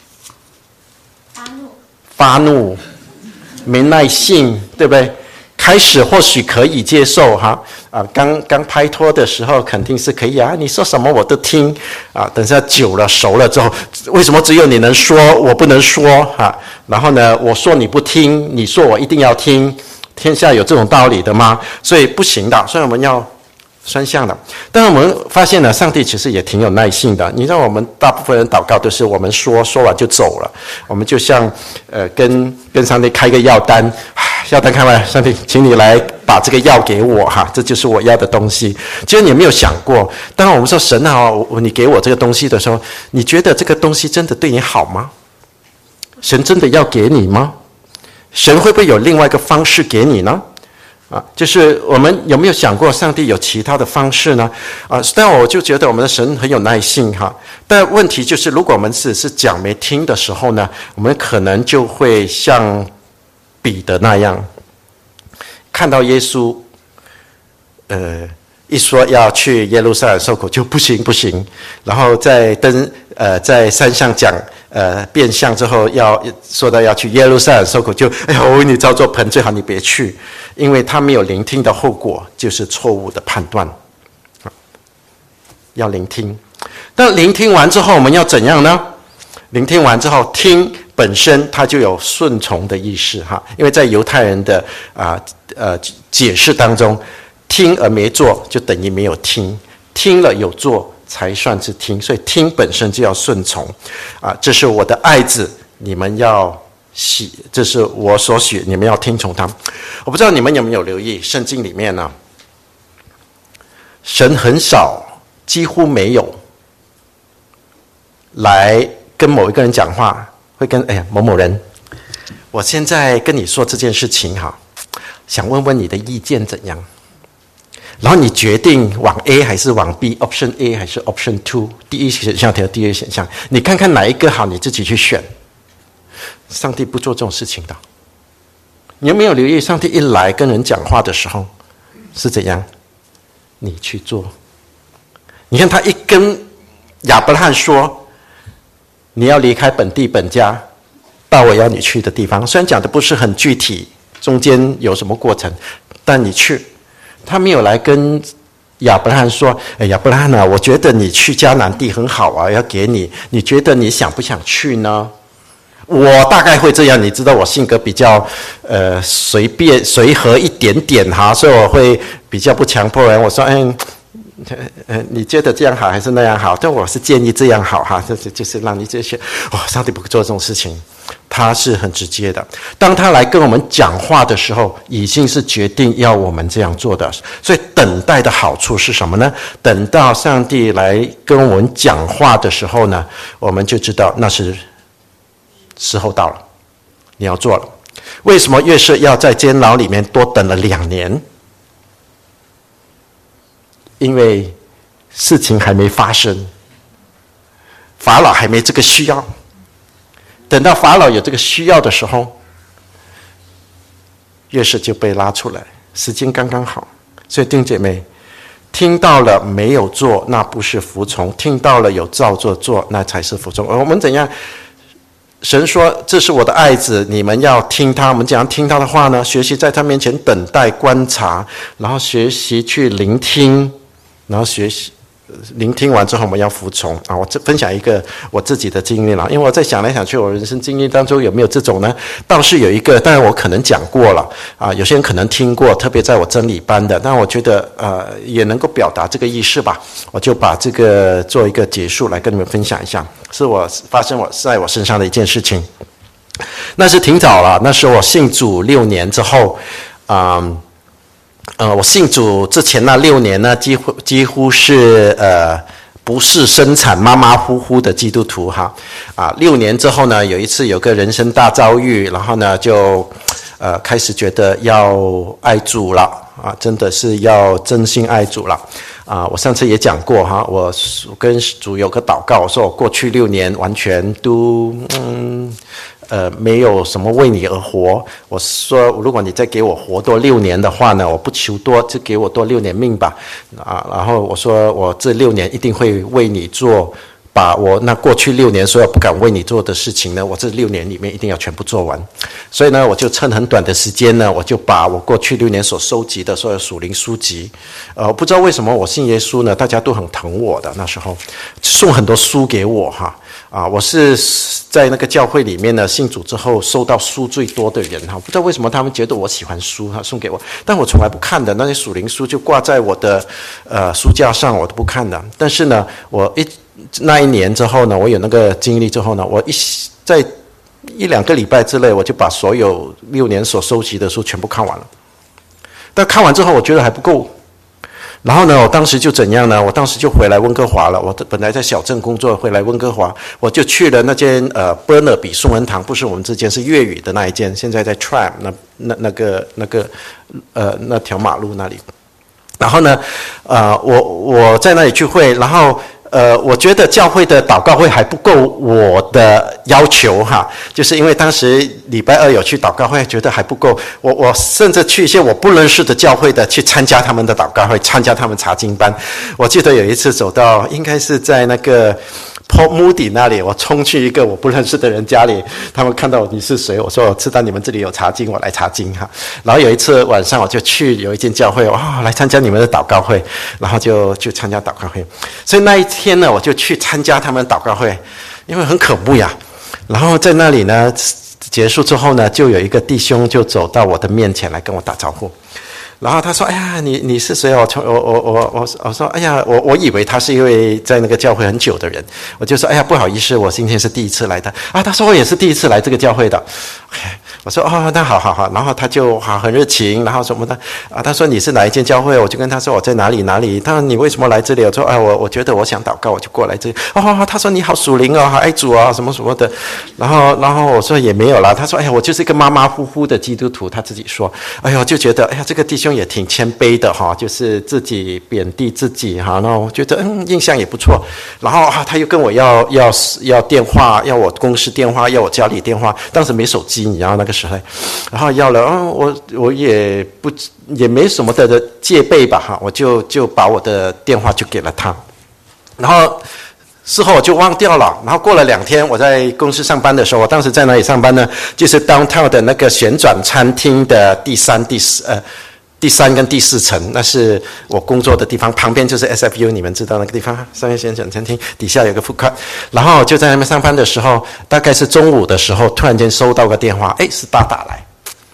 发怒，没耐性，对不对？开始或许可以接受哈，刚拍拖的时候肯定是可以啊，你说什么我都听啊。等下久了熟了之后，为什么只有你能说，我不能说哈？然后呢，我说你不听，你说我一定要听，天下有这种道理的吗？所以不行的，所以我们要双向的。但是我们发现呢，上帝其实也挺有耐性的。你知道，我们大部分人祷告都是我们说完就走了，我们就像跟上帝开个药单。药单开完，上帝，请你来把这个药给我哈，这就是我要的东西。其实你有没有想过，当我们说神啊，你给我这个东西的时候，你觉得这个东西真的对你好吗？神真的要给你吗？神会不会有另外一个方式给你呢？就是我们有没有想过，上帝有其他的方式呢？但我就觉得我们的神很有耐性哈。但问题就是，如果我们只是讲没听的时候呢，我们可能就会像彼得那样，看到耶稣，一说要去耶路撒冷受苦，就不行，然后在山上讲变相之后，要说到要去耶路撒冷受苦，就我为你造作盆，最好你别去，因为他没有聆听的后果就是错误的判断。要聆听，但聆听完之后，我们要怎样呢？聆听完之后，听本身它就有顺从的意识哈，因为在犹太人的解释当中，听而没做就等于没有听，听了有做才算是听，所以听本身就要顺从这是我的爱子，你们要喜，这是我所许，你们要听从他。我不知道你们有没有留意，圣经里面呢，神很少，几乎没有来跟某一个人讲话，会跟某某人，我现在跟你说这件事情哈，想问问你的意见怎样？然后你决定往 A 还是往 B， Option A 还是 Option 2， 第一选项和第二选项，你看看哪一个好，你自己去选。上帝不做这种事情的。你有没有留意，上帝一来跟人讲话的时候是怎样？你去做。你看他一跟亚伯拉罕说，你要离开本地本家，到我要你去的地方。虽然讲的不是很具体，中间有什么过程，但你去。他没有来跟亚伯拉罕说，亚伯拉罕啊，我觉得你去迦南地很好啊，要给你，你觉得你想不想去呢？我大概会这样，你知道我性格比较随和一点点哈，所以我会比较不强迫人。我说， 你觉得这样好还是那样好？但我是建议这样好哈，就是让你这些上帝不做这种事情，他是很直接的。当他来跟我们讲话的时候，已经是决定要我们这样做的。所以等待的好处是什么呢？等到上帝来跟我们讲话的时候呢，我们就知道那是时候到了，你要做了。为什么约瑟要在监牢里面多等了2年？因为事情还没发生，法老还没这个需要。等到法老有这个需要的时候，约瑟就被拉出来，时间刚刚好。所以弟兄姐妹，听到了没有做，那不是服从；听到了有照做做，那才是服从。我们怎样？神说：“这是我的爱子，你们要听他。”我们怎样听他的话呢？学习在他面前等待、观察，然后学习去聆听。然后学习聆听完之后，我们要服从啊！我分享一个我自己的经历了，因为我在想来想去，我人生经历当中有没有这种呢？倒是有一个，当然我可能讲过了啊，有些人可能听过，特别在我真理班的，但我觉得也能够表达这个意思吧，我就把这个做一个结束来跟你们分享一下，是我发生在我身上的一件事情。那是挺早了，那时候我信主6年之后，我信主之前那6年呢，几乎是不是生产马马虎虎的基督徒哈6年之后呢，有一次有个人生大遭遇，然后呢就开始觉得要爱主了真的是要真心爱主了我上次也讲过哈，我跟主有个祷告，我说我过去6年完全都没有什么为你而活。我说，如果你再给我活多6年的话呢，我不求多，就给我多6年命吧。然后我说，我这6年一定会为你做，把我那过去6年所有不敢为你做的事情呢，我这6年里面一定要全部做完。所以呢，我就趁很短的时间呢，我就把我过去6年所收集的所有属灵书籍，不知道为什么我信耶稣呢，大家都很疼我的，那时候送很多书给我哈。我是在那个教会里面呢，信主之后收到书最多的人哈，不知道为什么他们觉得我喜欢书哈，送给我，但我从来不看的，那些属灵书就挂在我的书架上，我都不看的。但是呢，那一年之后呢，我有那个经历之后呢，我在1-2个礼拜之内，我就把所有6年所收集的书全部看完了。但看完之后，我觉得还不够。然后呢，我当时就怎样呢？我当时就回来温哥华了。我本来在小镇工作，回来温哥华，我就去了那间伯纳比宋恩堂，不是我们这间，是粤语的那一间，现在在 Tram 那条马路那里。然后呢，我在那里聚会，然后我觉得教会的祷告会还不够我的要求哈，就是因为当时礼拜2有去祷告会，觉得还不够，我甚至去一些我不认识的教会的去参加他们的祷告会，参加他们查经班。我记得有一次走到，应该是在那个Paul Moody 那里，我冲去一个我不认识的人家里，他们看到你是谁，我说我知道你们这里有查经，我来查经哈。然后有一次晚上我就去有一间教会，来参加你们的祷告会，然后就参加祷告会。所以那一天呢，我就去参加他们的祷告会，因为很可怖呀。然后在那里呢，结束之后呢，就有一个弟兄就走到我的面前来跟我打招呼。然后他说：“哎呀，你是谁？”我说：“哎呀，我以为他是一位在那个教会很久的人，我就说：哎呀，不好意思，我今天是第一次来的。他说我也是第一次来这个教会的。我说那好，然后他就很热情，然后什么的他说你是哪一间教会？我就跟他说我在哪里。他说你为什么来这里？我说我觉得我想祷告，我就过来这里。他说你好属灵好爱主什么什么的。然后我说也没有啦。他说我就是一个马马虎虎的基督徒，他自己说。就觉得这个弟兄也挺谦卑的就是自己贬低自己然后我觉得印象也不错。然后他又跟我要电话，要我公司电话，要我家里电话。当时没手机，你知道那个时候，然后要了我也没什么的戒备吧我就把我的电话就给了他。然后事后我就忘掉了。然后过了2天，我在公司上班的时候，我当时在哪里上班呢？就是 downtown 的那个旋转餐厅的第3跟第4层，那是我工作的地方，旁边就是 SFU， 你们知道那个地方，上面旋转餐厅，底下有个 food court。然后就在那边上班的时候，大概是中午的时候，突然间收到个电话，是爸打来。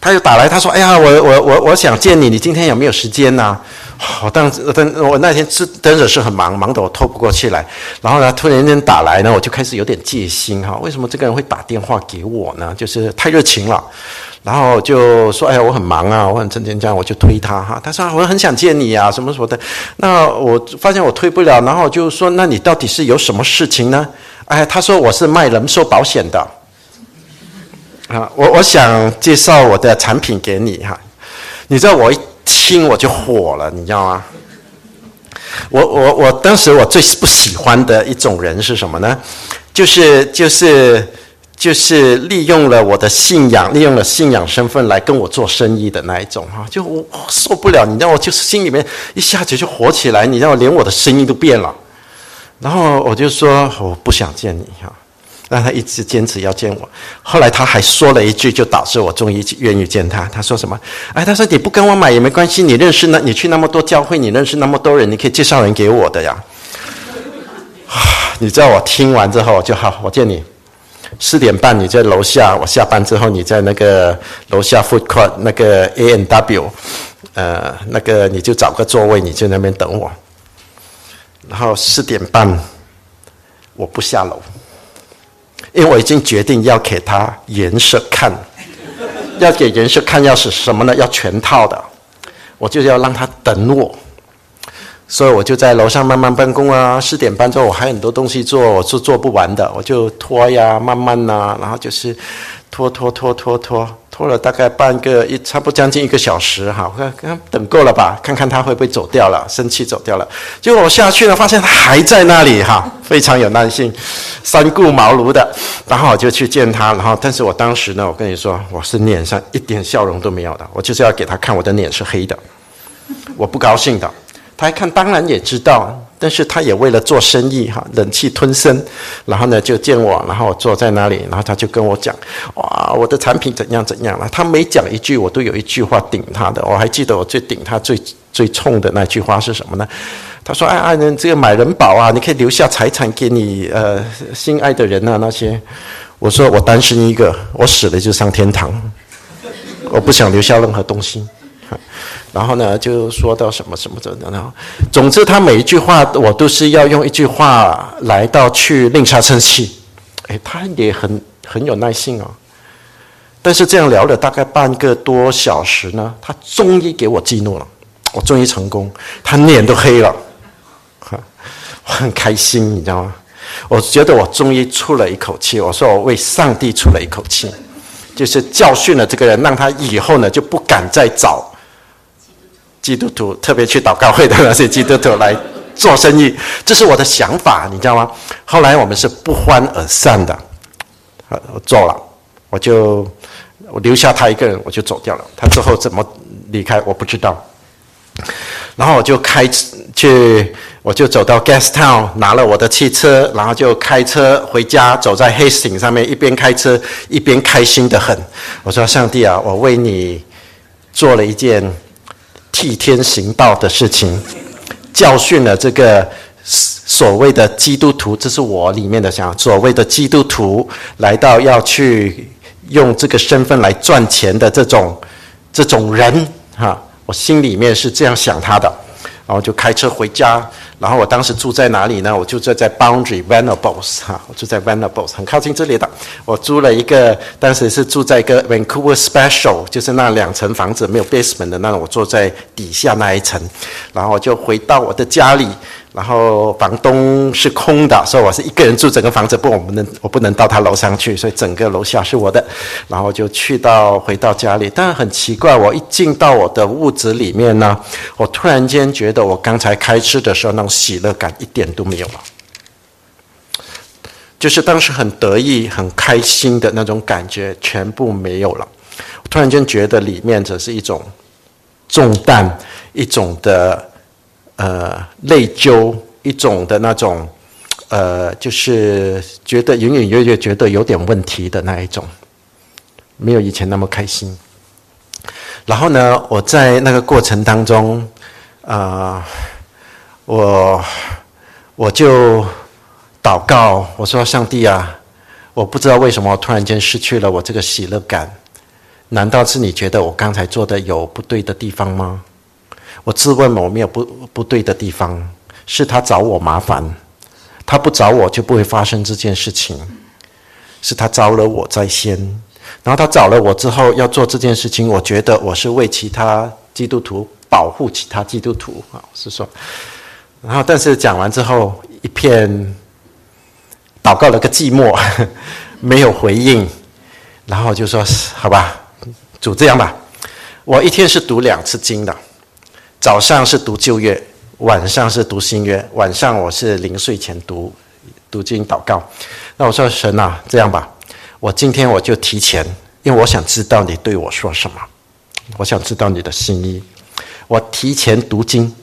他就打来，他说：“哎呀，我想见你，你今天有没有时间呢？”我那天真的是很忙，忙得我透不过气来。然后呢，突然间打来呢，我就开始有点戒心哈。为什么这个人会打电话给我呢？就是太热情了。然后就说：“哎呀，我很忙啊，我很真这样。”我就推他哈。他说：“我很想见你啊，什么什么的。”那我发现我推不了，然后就说：“那你到底是有什么事情呢？”哎，他说：“我是卖人寿保险的。”啊，我想介绍我的产品给你哈。你知道我一听我就火了，你知道吗？我当时我最不喜欢的一种人是什么呢？就是利用了我的信仰，利用了信仰身份来跟我做生意的那一种哈，就我受不了，你知道，我就是心里面一下子就火起来，你知道，连我的声音都变了。然后我就说我不想见你哈。让他一直坚持要见我，后来他还说了一句，就导致我终于愿意见他。他说什么？哎，他说你不跟我买也没关系，你你去那么多教会，你认识那么多人，你可以介绍人给我的呀。你知道我听完之后就好，我见你4点半你在楼下，我下班之后你在那个楼下 food court 那个 A&W， 那个你就找个座位，你就那边等我。然后4点半我不下楼。因为我已经决定要给他颜色看，要给颜色看，要是什么呢？要全套的，我就要让他等我，所以我就在楼上慢慢办公啊。4点半之后我还有很多东西做，我是做不完的，我就拖呀，慢慢啊，然后就是拖了大概差不多将近1个小时哈，等够了吧？看看他会不会走掉了，生气走掉了。结果我下去了，发现他还在那里哈，非常有耐性，三顾茅庐的。然后我就去见他，然后但是我当时呢，我跟你说，我是脸上一点笑容都没有的，我就是要给他看我的脸是黑的，我不高兴的。他一看当然也知道，但是他也为了做生意哈，忍气吞声，然后呢就见我，然后我坐在那里，然后他就跟我讲，哇，我的产品怎样怎样了。他每讲一句，我都有一句话顶他的。我还记得我顶他最冲的那句话是什么呢？他说：“哎，你这个买人保啊，你可以留下财产给你心爱的人啊那些。”我说：“我单身一个，我死了就上天堂，我不想留下任何东西。”然后呢，就说到什么什么的，然后总之他每一句话我都是要用一句话来到去令他生气。哎，他也很有耐性哦。但是这样聊了大概半个多小时呢，他终于给我激怒了，我终于成功，他脸都黑了，我很开心，你知道吗？我觉得我终于出了一口气，我说我为上帝出了一口气，就是教训了这个人，让他以后呢就不敢再找基督徒，特别去祷告会的那些基督徒来做生意，这是我的想法，你知道吗？后来我们是不欢而散的，我走了，我留下他一个人，我就走掉了。他之后怎么离开我不知道。然后我就走到 Gastown 拿了我的汽车，然后就开车回家，走在 Hastings 上面，一边开车一边开心得很。我说：“上帝啊，我为你做了一件替天行道的事情，教训了这个所谓的基督徒，这是我里面的想法，所谓的基督徒来到要去用这个身份来赚钱的这种人哈，我心里面是这样想他的。”然后就开车回家，然后我当时住在哪里呢？我就在 Boundary Venables 哈，我住在 Venables 很靠近这里的。我租了一个，当时是住在一个 Vancouver Special， 就是那2层房子没有 basement 的那种，我坐在底下那一层，然后我就回到我的家里。然后房东是空的，所以我是一个人住整个房子，我不能到他楼上去，所以整个楼下是我的。然后就回到家里，但很奇怪，我一进到我的屋子里面呢，我突然间觉得我刚才开车的时候那种喜乐感一点都没有了，就是当时很得意、很开心的那种感觉全部没有了。我突然间觉得里面只是一种重担，一种的内疚，一种的那种就是觉得隐隐约约觉得有点问题的那一种，没有以前那么开心。然后呢，我在那个过程当中我就祷告，我说：“上帝啊，我不知道为什么我突然间失去了我这个喜乐感， 难道是你觉得我刚才做的有不对的地方吗？我自问我没有不对的地方，是他找我麻烦，他不找我就不会发生这件事情，是他招了我在先，然后他找了我之后要做这件事情，我觉得我是为其他基督徒保护其他基督徒是说，然后但是讲完之后一片祷告了个寂寞，没有回应，然后就说好吧，主这样吧，我一天是读2次经的，早上是读旧约，晚上是读新约，晚上我是临睡前读经祷告。那我说神啊，这样吧，我今天我就提前，因为我想知道你对我说什么，我想知道你的心意，我提前读经，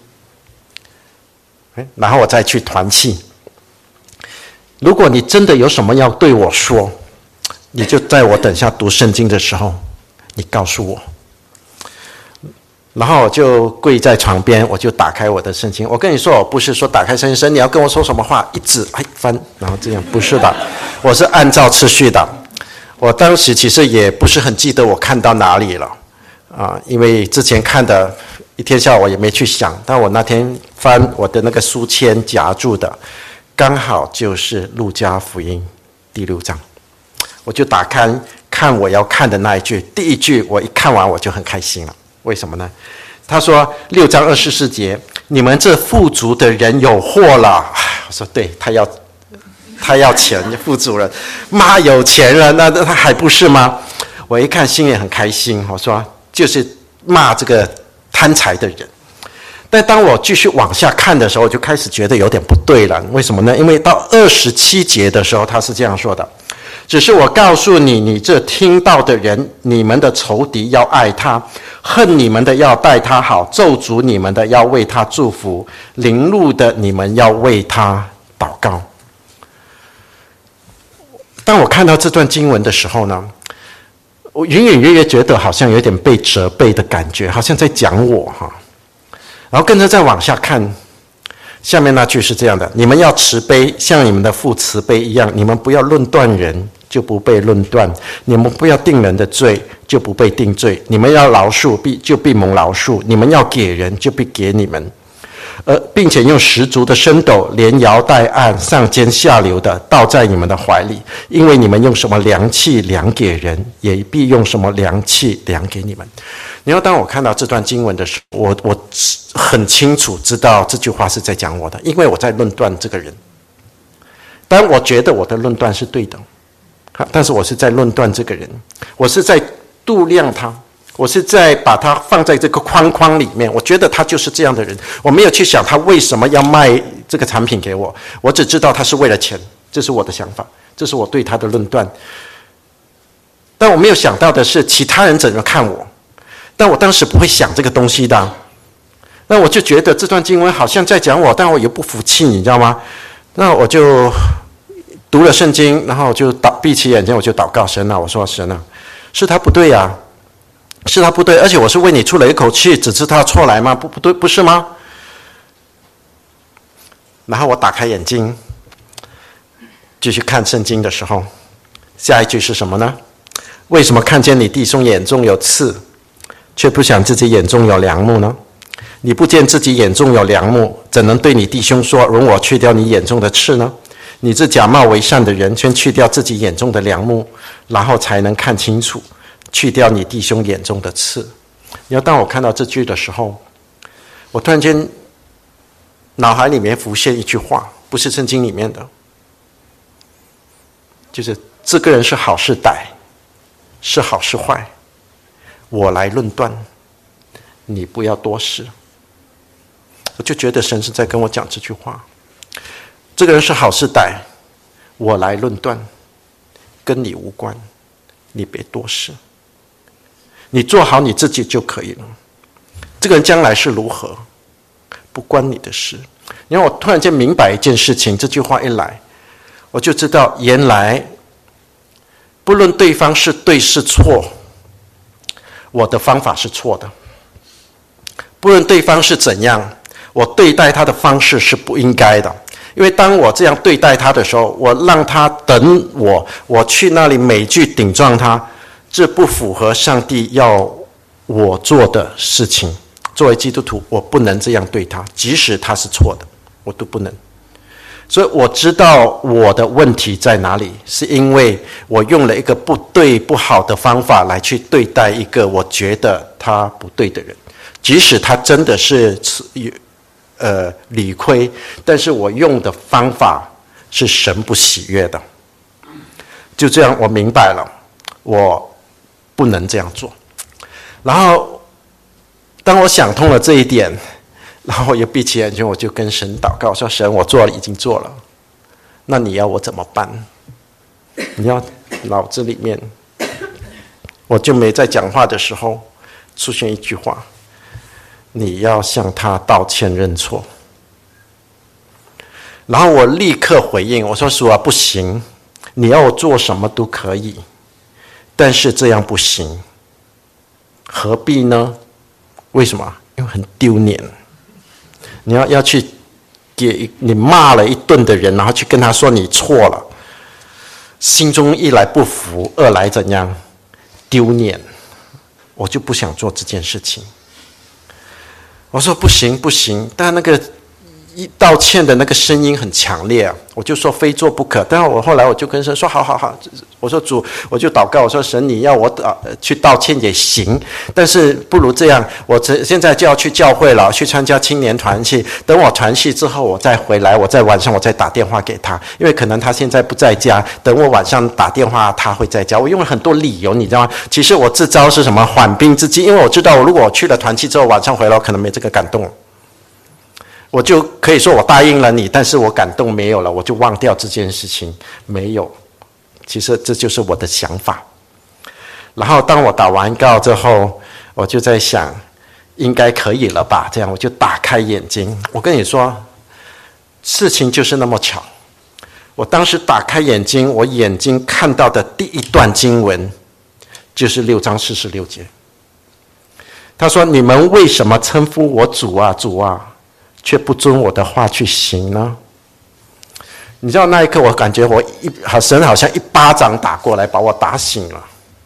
然后我再去团契。如果你真的有什么要对我说，你就在我等下读圣经的时候你告诉我。然后我就跪在床边，我就打开我的圣经。我跟你说，我不是说打开圣经，神你要跟我说什么话，一指翻，然后这样，不是的，我是按照次序的。我当时其实也不是很记得我看到哪里了因为之前看的一天下午我也没去想，但我那天翻我的那个书签夹住的，刚好就是路加福音第6章，我就打开看我要看的那一句，第一句我一看完我就很开心了。为什么呢？他说6章24节，你们这富足的人有祸了。我说对，他要钱，富足人，妈有钱了，那他还不是吗？我一看心里很开心，我说就是骂这个贪财的人。但当我继续往下看的时候，我就开始觉得有点不对了。为什么呢？因为到27节的时候他是这样说的，只是我告诉你，你这听到的人，你们的仇敌要爱他，恨你们的要待他好，咒诅你们的要为他祝福，凌辱的你们要为他祷告。当我看到这段经文的时候呢，我隐隐约约觉得好像有点被责备的感觉，好像在讲我然后跟着再往下看，下面那句是这样的，你们要慈悲，像你们的父慈悲一样，你们不要论断人，就不被论断，你们不要定人的罪，就不被定罪，你们要饶恕，就必蒙饶恕，你们要给人，就必给你们，并且用十足的升斗，连摇带按，上尖下流的倒在你们的怀里，因为你们用什么量器量给人，也必用什么量器量给你们。然后当我看到这段经文的时候，我很清楚知道这句话是在讲我的，因为我在论断这个人。当我觉得我的论断是对的，但是我是在论断这个人，我是在度量他，我是在把他放在这个框框里面，我觉得他就是这样的人，我没有去想他为什么要卖这个产品给我，我只知道他是为了钱，这是我的想法，这是我对他的论断。但我没有想到的是其他人怎么看我，但我当时不会想这个东西的。那我就觉得这段经文好像在讲我，但我也不服气，你知道吗？那我就读了圣经，然后我就闭起眼睛，我就祷告神啊，我说神啊，是他不对啊，是他不对，而且我是为你出了一口气，只是他错来吗？不对，不是吗？然后我打开眼睛继续看圣经的时候，下一句是什么呢？为什么看见你弟兄眼中有刺，却不想自己眼中有梁木呢？你不见自己眼中有梁木，怎能对你弟兄说，容我去掉你眼中的刺呢？你这假冒为善的人，先去掉自己眼中的梁木，然后才能看清楚，去掉你弟兄眼中的刺。然后当我看到这句的时候，我突然间脑海里面浮现一句话，不是圣经里面的，就是这个人是好是歹，是好是坏，我来论断，你不要多事。我就觉得神是在跟我讲这句话，这个人是好是歹，我来论断，跟你无关，你别多事，你做好你自己就可以了。这个人将来是如何，不关你的事。然后我突然间明白一件事情，这句话一来，我就知道原来不论对方是对是错，我的方法是错的。不论对方是怎样，我对待他的方式是不应该的。因为当我这样对待他的时候，我让他等我去那里每句顶撞他， 这不符合上帝要我做的事情。作为基督徒，我不能这样对他，即使他是错的，我都不能。所以我知道我的问题在哪里，是因为我用了一个不对不好的方法来去对待一个我觉得他不对的人，即使他真的是理亏，但是我用的方法是神不喜悦的。就这样，我明白了，我不能这样做。然后当我想通了这一点，然后我又闭起眼睛，我就跟神祷告说：神，我做了，已经做了，那你要我怎么办？你要脑子里面，我就没在讲话的时候出现一句话：你要向他道歉认错。然后我立刻回应，我说：主啊，不行，你要我做什么都可以，但是这样不行。何必呢？为什么？因为很丢脸。你要去给你骂了一顿的人，然后去跟他说你错了，心中一来不服，二来怎样？丢脸。我就不想做这件事情。我说不行不行，但那个一道歉的那个声音很强烈啊，我就说非做不可。但是我后来我就跟神说：好好好，我说主，我就祷告，我说神，你要我去道歉也行，但是不如这样，我现在就要去教会了，去参加青年团契。等我团契之后，我再回来，我在晚上我再打电话给他，因为可能他现在不在家。等我晚上打电话，他会在家。我用了很多理由，你知道吗？其实我这招是什么？缓兵之计，因为我知道，如果我去了团契之后，晚上回来，我可能没这个感动了。我就可以说我答应了你，但是我感动没有了，我就忘掉这件事情，没有。其实这就是我的想法。然后当我打完告之后，我就在想，应该可以了吧？这样我就打开眼睛。我跟你说，事情就是那么巧。我当时打开眼睛，我眼睛看到的第一段经文就是6章46节。他说：你们为什么称呼我主啊主啊，却不遵我的话去行呢？你知道那一刻，我感觉神好像一巴掌打过来，把我打醒了。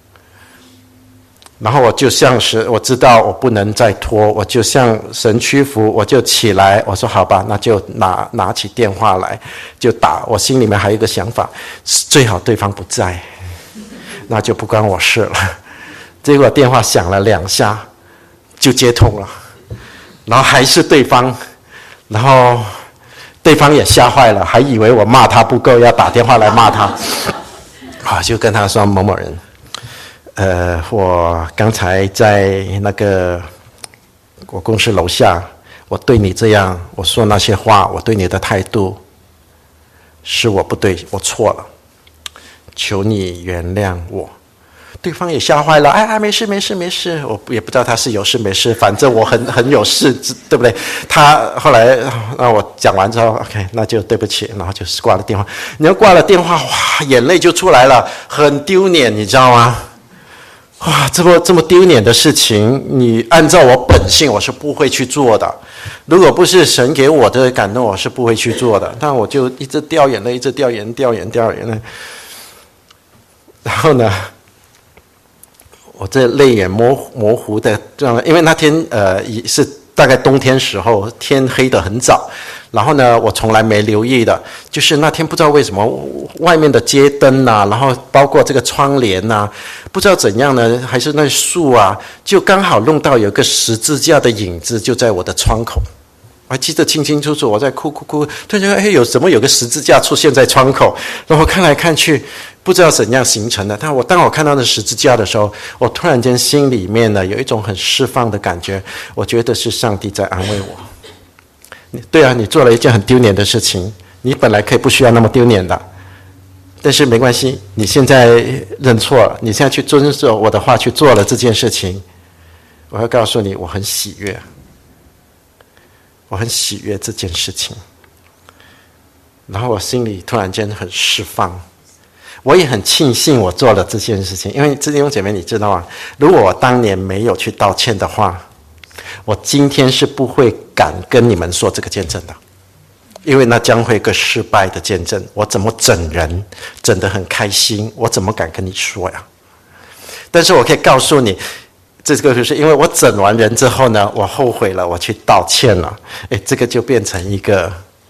然后我就像是我知道我不能再拖，我就向神屈服，我就起来，我说好吧，那就拿起电话来就打。我心里面还有一个想法，最好对方不在，那就不关我事了。结果电话响了2下就接通了，然后还是对方。然后对方也吓坏了，还以为我骂他不够，要打电话来骂他。就跟他说：某某人，我刚才在那个我公司楼下，我对你这样，我说那些话，我对你的态度是我不对，我错了，求你原谅我。对方也吓坏了，没事没事没事，我也不知道他是有事没事，反正我很有事，对不对？他后来我讲完之后 ，OK， 那就对不起，然后就挂了电话。你要挂了电话，哇，眼泪就出来了，很丢脸，你知道吗？哇，这么丢脸的事情，你按照我本性，我是不会去做的。如果不是神给我的感动，我是不会去做的。但我就一直掉眼泪，一直掉眼泪。然后呢？我这泪眼模糊的，因为那天也是大概冬天时候，天黑得很早。然后呢，我从来没留意的，就是那天不知道为什么外面的街灯啊，然后包括这个窗帘啊，不知道怎样呢，还是那树啊，就刚好弄到有个十字架的影子，就在我的窗口。我还记得清清楚楚，我在哭，突然间有个十字架出现在窗口，然后看来看去，不知道怎样形成的。但当我看到那十字架的时候，我突然间心里面呢有一种很释放的感觉，我觉得是上帝在安慰我。对啊，你做了一件很丢脸的事情，你本来可以不需要那么丢脸的，但是没关系，你现在认错了，你现在去遵守我的话去做了这件事情，我要告诉你，我很喜悦。我很喜悦这件事情，然后我心里突然间很释放，我也很庆幸我做了这件事情，因为弟兄姐妹你知道吗？如果我当年没有去道歉的话，我今天是不会敢跟你们说这个见证的，因为那将会一个失败的见证。我怎么整人整得很开心，我怎么敢跟你说呀？ 但是我可以告诉你，这个就是因为我整完人之后呢，我后悔了，我去道歉了，这个就变成一个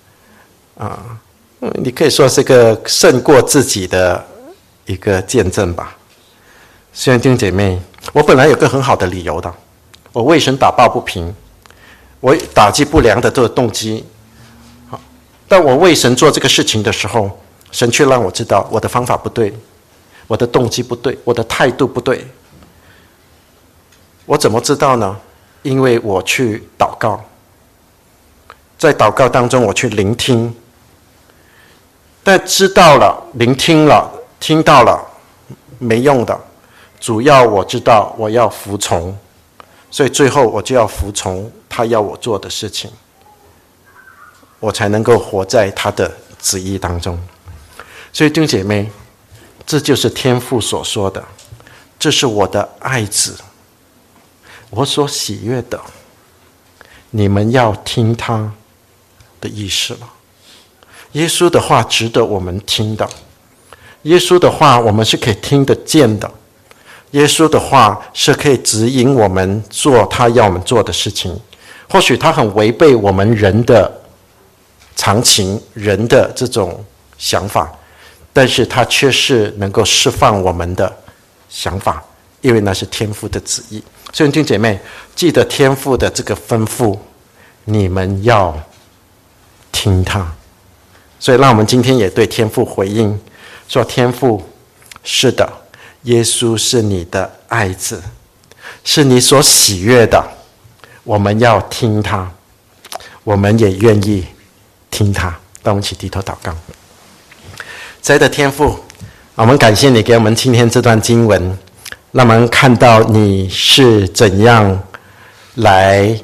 你可以说是个胜过自己的一个见证吧。虽然弟兄姐妹，我本来有个很好的理由的，我为神打抱不平，我打击不良的这个动机，但我为神做这个事情的时候，神却让我知道我的方法不对，我的动机不对，我的态度不对。我怎么知道呢？因为我去祷告，在祷告当中我去聆听，但知道了，聆听了，听到了，没用的。主要我知道我要服从，所以最后我就要服从他要我做的事情，我才能够活在他的旨意当中。所以弟兄姐妹，这就是天父所说的，这是我的爱子，我所喜悦的，你们要听他的意思了。耶稣的话值得我们听的，耶稣的话我们是可以听得见的，耶稣的话是可以指引我们做他要我们做的事情。或许他很违背我们人的常情，人的这种想法，但是他却是能够释放我们的想法，因为那是天父的旨意。所以弟兄姐妹，记得天父的这个吩咐，你们要听他。所以让我们今天也对天父回应说，天父，是的，耶稣是你的爱子，是你所喜悦的，我们要听他，我们也愿意听他。让我们一起低头祷告。亲爱的天父，我们感谢你给我们今天这段经文，让我们看到你是怎样来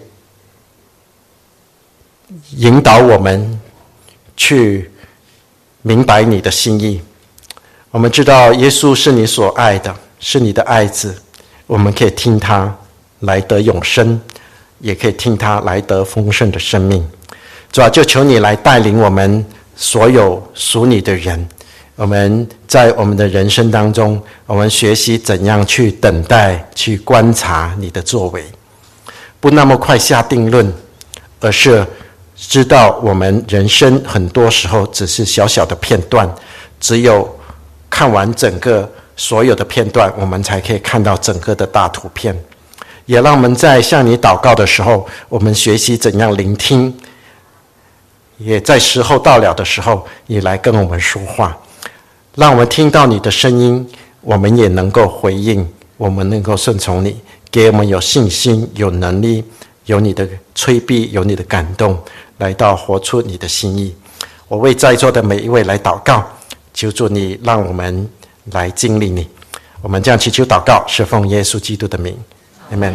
引导我们去明白你的心意。我们知道耶稣是你所爱的，是你的爱子，我们可以听他来得永生，也可以听他来得丰盛的生命。主啊，就求你来带领我们所有属你的人，我们在我们的人生当中，我们学习怎样去等待，去观察你的作为，不那么快下定论，而是知道我们人生很多时候只是小小的片段，只有看完整个所有的片段，我们才可以看到整个的大图片。也让我们在向你祷告的时候，我们学习怎样聆听，也在时候到了的时候，你来跟我们说话，让我们听到你的声音，我们也能够回应，我们能够顺从你，给我们有信心，有能力，有你的催逼，有你的感动，来到活出你的心意。我为在座的每一位来祷告，求主你让我们来经历你。我们这样祈求祷告，是奉耶稣基督的名， Amen。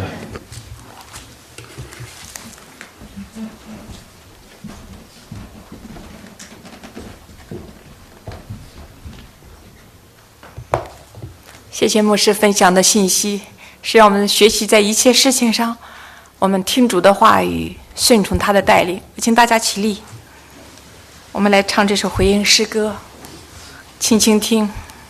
谢谢牧师分享的信息，是让我们学习在一切事情上，我们听主的话语，顺从他的带领。请大家起立，我们来唱这首回应诗歌，请倾听。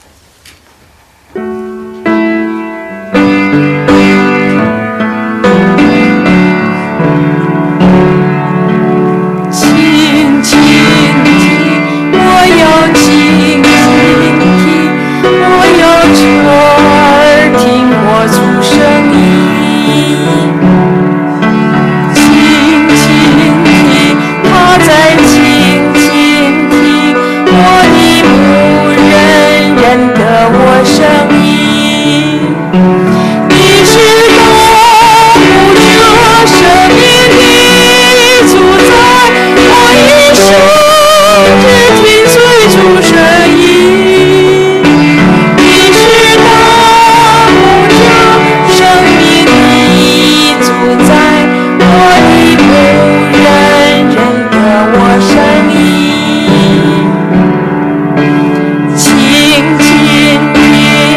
请倾听，我要倾听，我要侧耳听我主声音。请倾听，他在倾听，我的牧人认得我声音。你是我牧者，生命的主宰，我一生只听随主声音。你是大牧者，生命的主宰，我的牧人认得我声音。请倾听，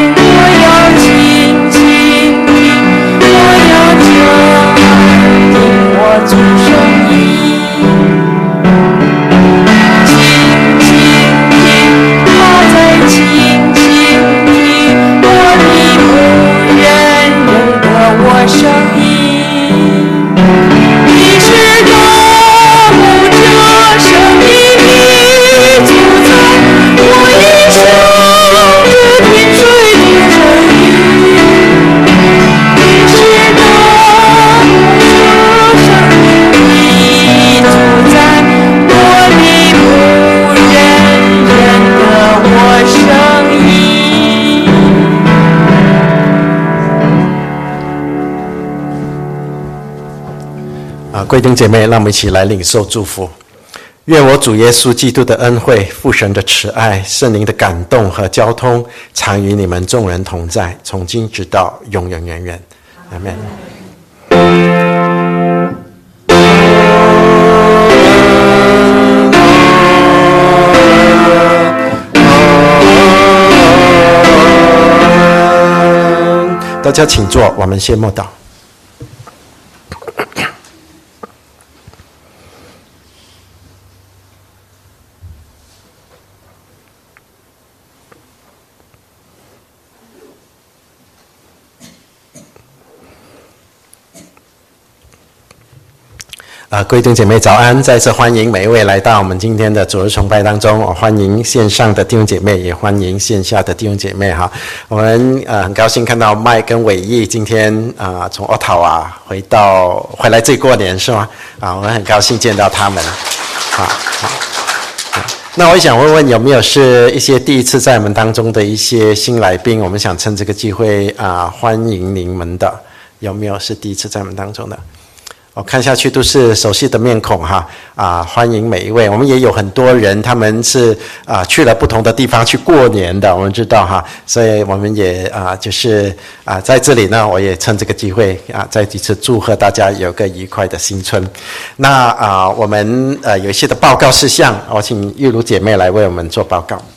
各位弟兄姐妹，让我们一起来领受祝福。愿我主耶稣基督的恩惠、父神的慈爱、圣灵的感动和交通，常与你们众人同在，从今直到永永远远。阿们。大家请坐，我们先默祷。各位弟兄姐妹早安，再次欢迎每一位来到我们今天的主日崇拜当中。欢迎线上的弟兄姐妹，也欢迎线下的弟兄姐妹哈。我们很高兴看到麦跟伟毅今天从Ottawa回来这里过年是吗？我们很高兴见到他们。好。那我想问问有没有是一些第一次在我们当中的一些新来宾，我们想趁这个机会欢迎你们的，有没有是第一次在我们当中的？我看下去都是熟悉的面孔哈欢迎每一位。我们也有很多人，他们是去了不同的地方去过年的，我们知道哈，所以我们也就是在这里呢，我也趁这个机会再一次祝贺大家有个愉快的新春。那我们有一些的报告事项，我请玉茹姐妹来为我们做报告。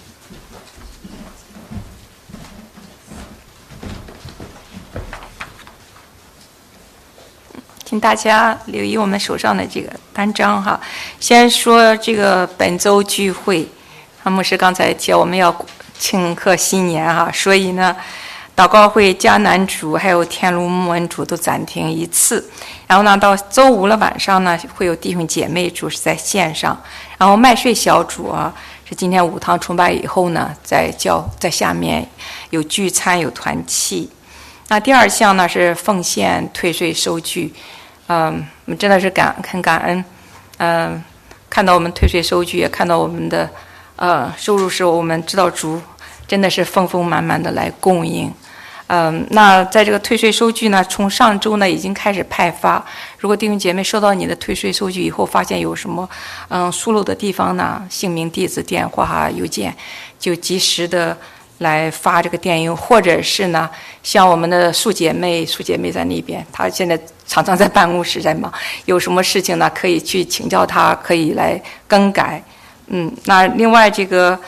请大家留意我们手上的这个单张哈。先说这个本周聚会，牧师刚才提我们要庆贺新年哈，所以呢，祷告会、迦南主还有天路牧恩主都暂停一次。然后呢，到周五的晚上呢，会有弟兄姐妹主是在线上，然后麦穗小组是今天5堂崇拜以后呢，在下面有聚餐有团契。那第二项呢是奉献退税收据。我们真的是很感恩，看到我们退税收据，也看到我们的收入时候，我们知道主真的是丰丰满满的来供应。那在这个退税收据呢，从上周呢已经开始派发。如果弟兄姐妹收到你的退税收据以后，发现有什么疏漏的地方呢，姓名、地址、电话邮件，就及时的来发这个电邮，或者是呢，像我们的苏姐妹在那边，她现在常常在办公室在忙，有什么事情呢，可以去请教她，可以来更改。那另外这个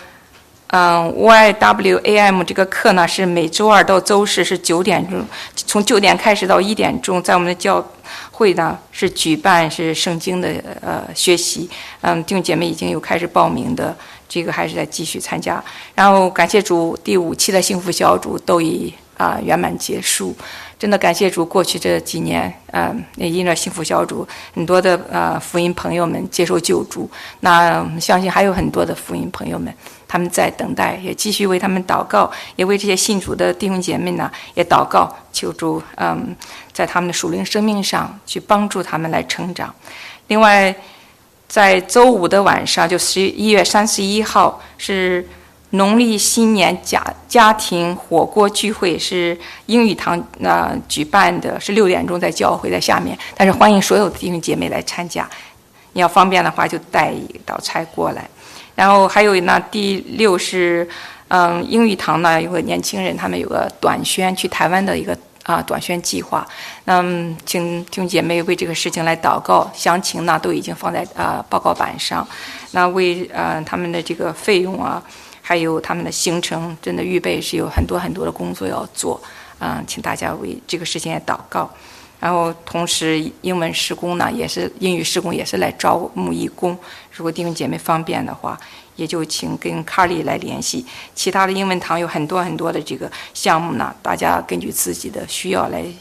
YWAM 这个课呢，是每周二到周四是9点钟，从9点开始到1点钟，在我们的教会呢是举办是圣经的学习。弟兄姐妹已经有开始报名的，这个还是在继续参加。然后感谢主，第5期的幸福小组都已圆满结束。真的感谢主，过去这几年也因着幸福小组很多的福音朋友们接受救主。那相信还有很多的福音朋友们，他们在等待，也继续为他们祷告，也为这些信主的弟兄姐妹呢也祷告，求主在他们的属灵生命上去帮助他们来成长。另外在周五的晚上，就11月31号是农历新年家庭火锅聚会，是英语堂举办的，是6点钟在教会在下面，但是欢迎所有的弟兄姐妹来参加。你要方便的话就带一道菜过来。然后还有呢，第6是英语堂呢有个年轻人，他们有个短宣去台湾的一个短宣计划。请弟兄姐妹为这个事情来祷告，详情呢都已经放在报告板上。那为他们的这个费用还有他们的行程，真的预备是有很多很多的工作要做，请大家为这个事情也祷告。然后同时英语事工也是来招募义工，如果弟兄姐妹方便的话，也就请跟卡利来联系。其他的英文堂有很多很多的这个项目呢，大家根据自己的需要来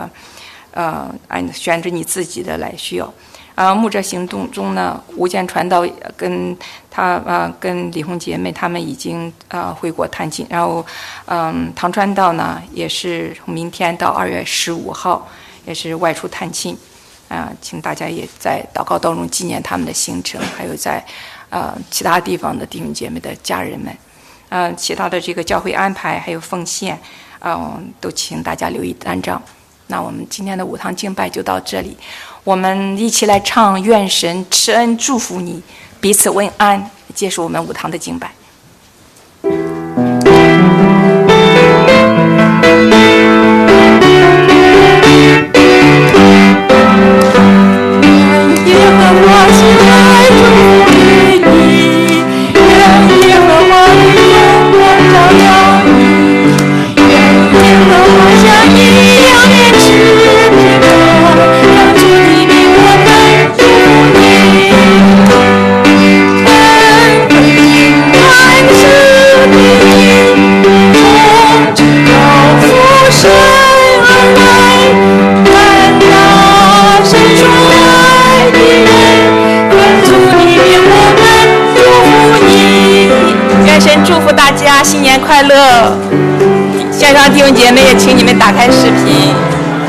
选择你自己的来需要。牧者行动中呢，无间传道跟李红姐妹他们已经回国探亲，然后唐传道呢也是从明天到2月15号也是外出探亲，请大家也在祷告当中纪念他们的行程，还有在其他地方的弟兄姐妹的家人们，其他的这个教会安排还有奉献，都请大家留意单张。 那我们今天的5堂敬拜就到这里，我们一起来唱愿神慈恩祝福你，彼此问安，结束我们5堂的敬拜。新年快乐！线上弟兄姐妹也请你们打开视频。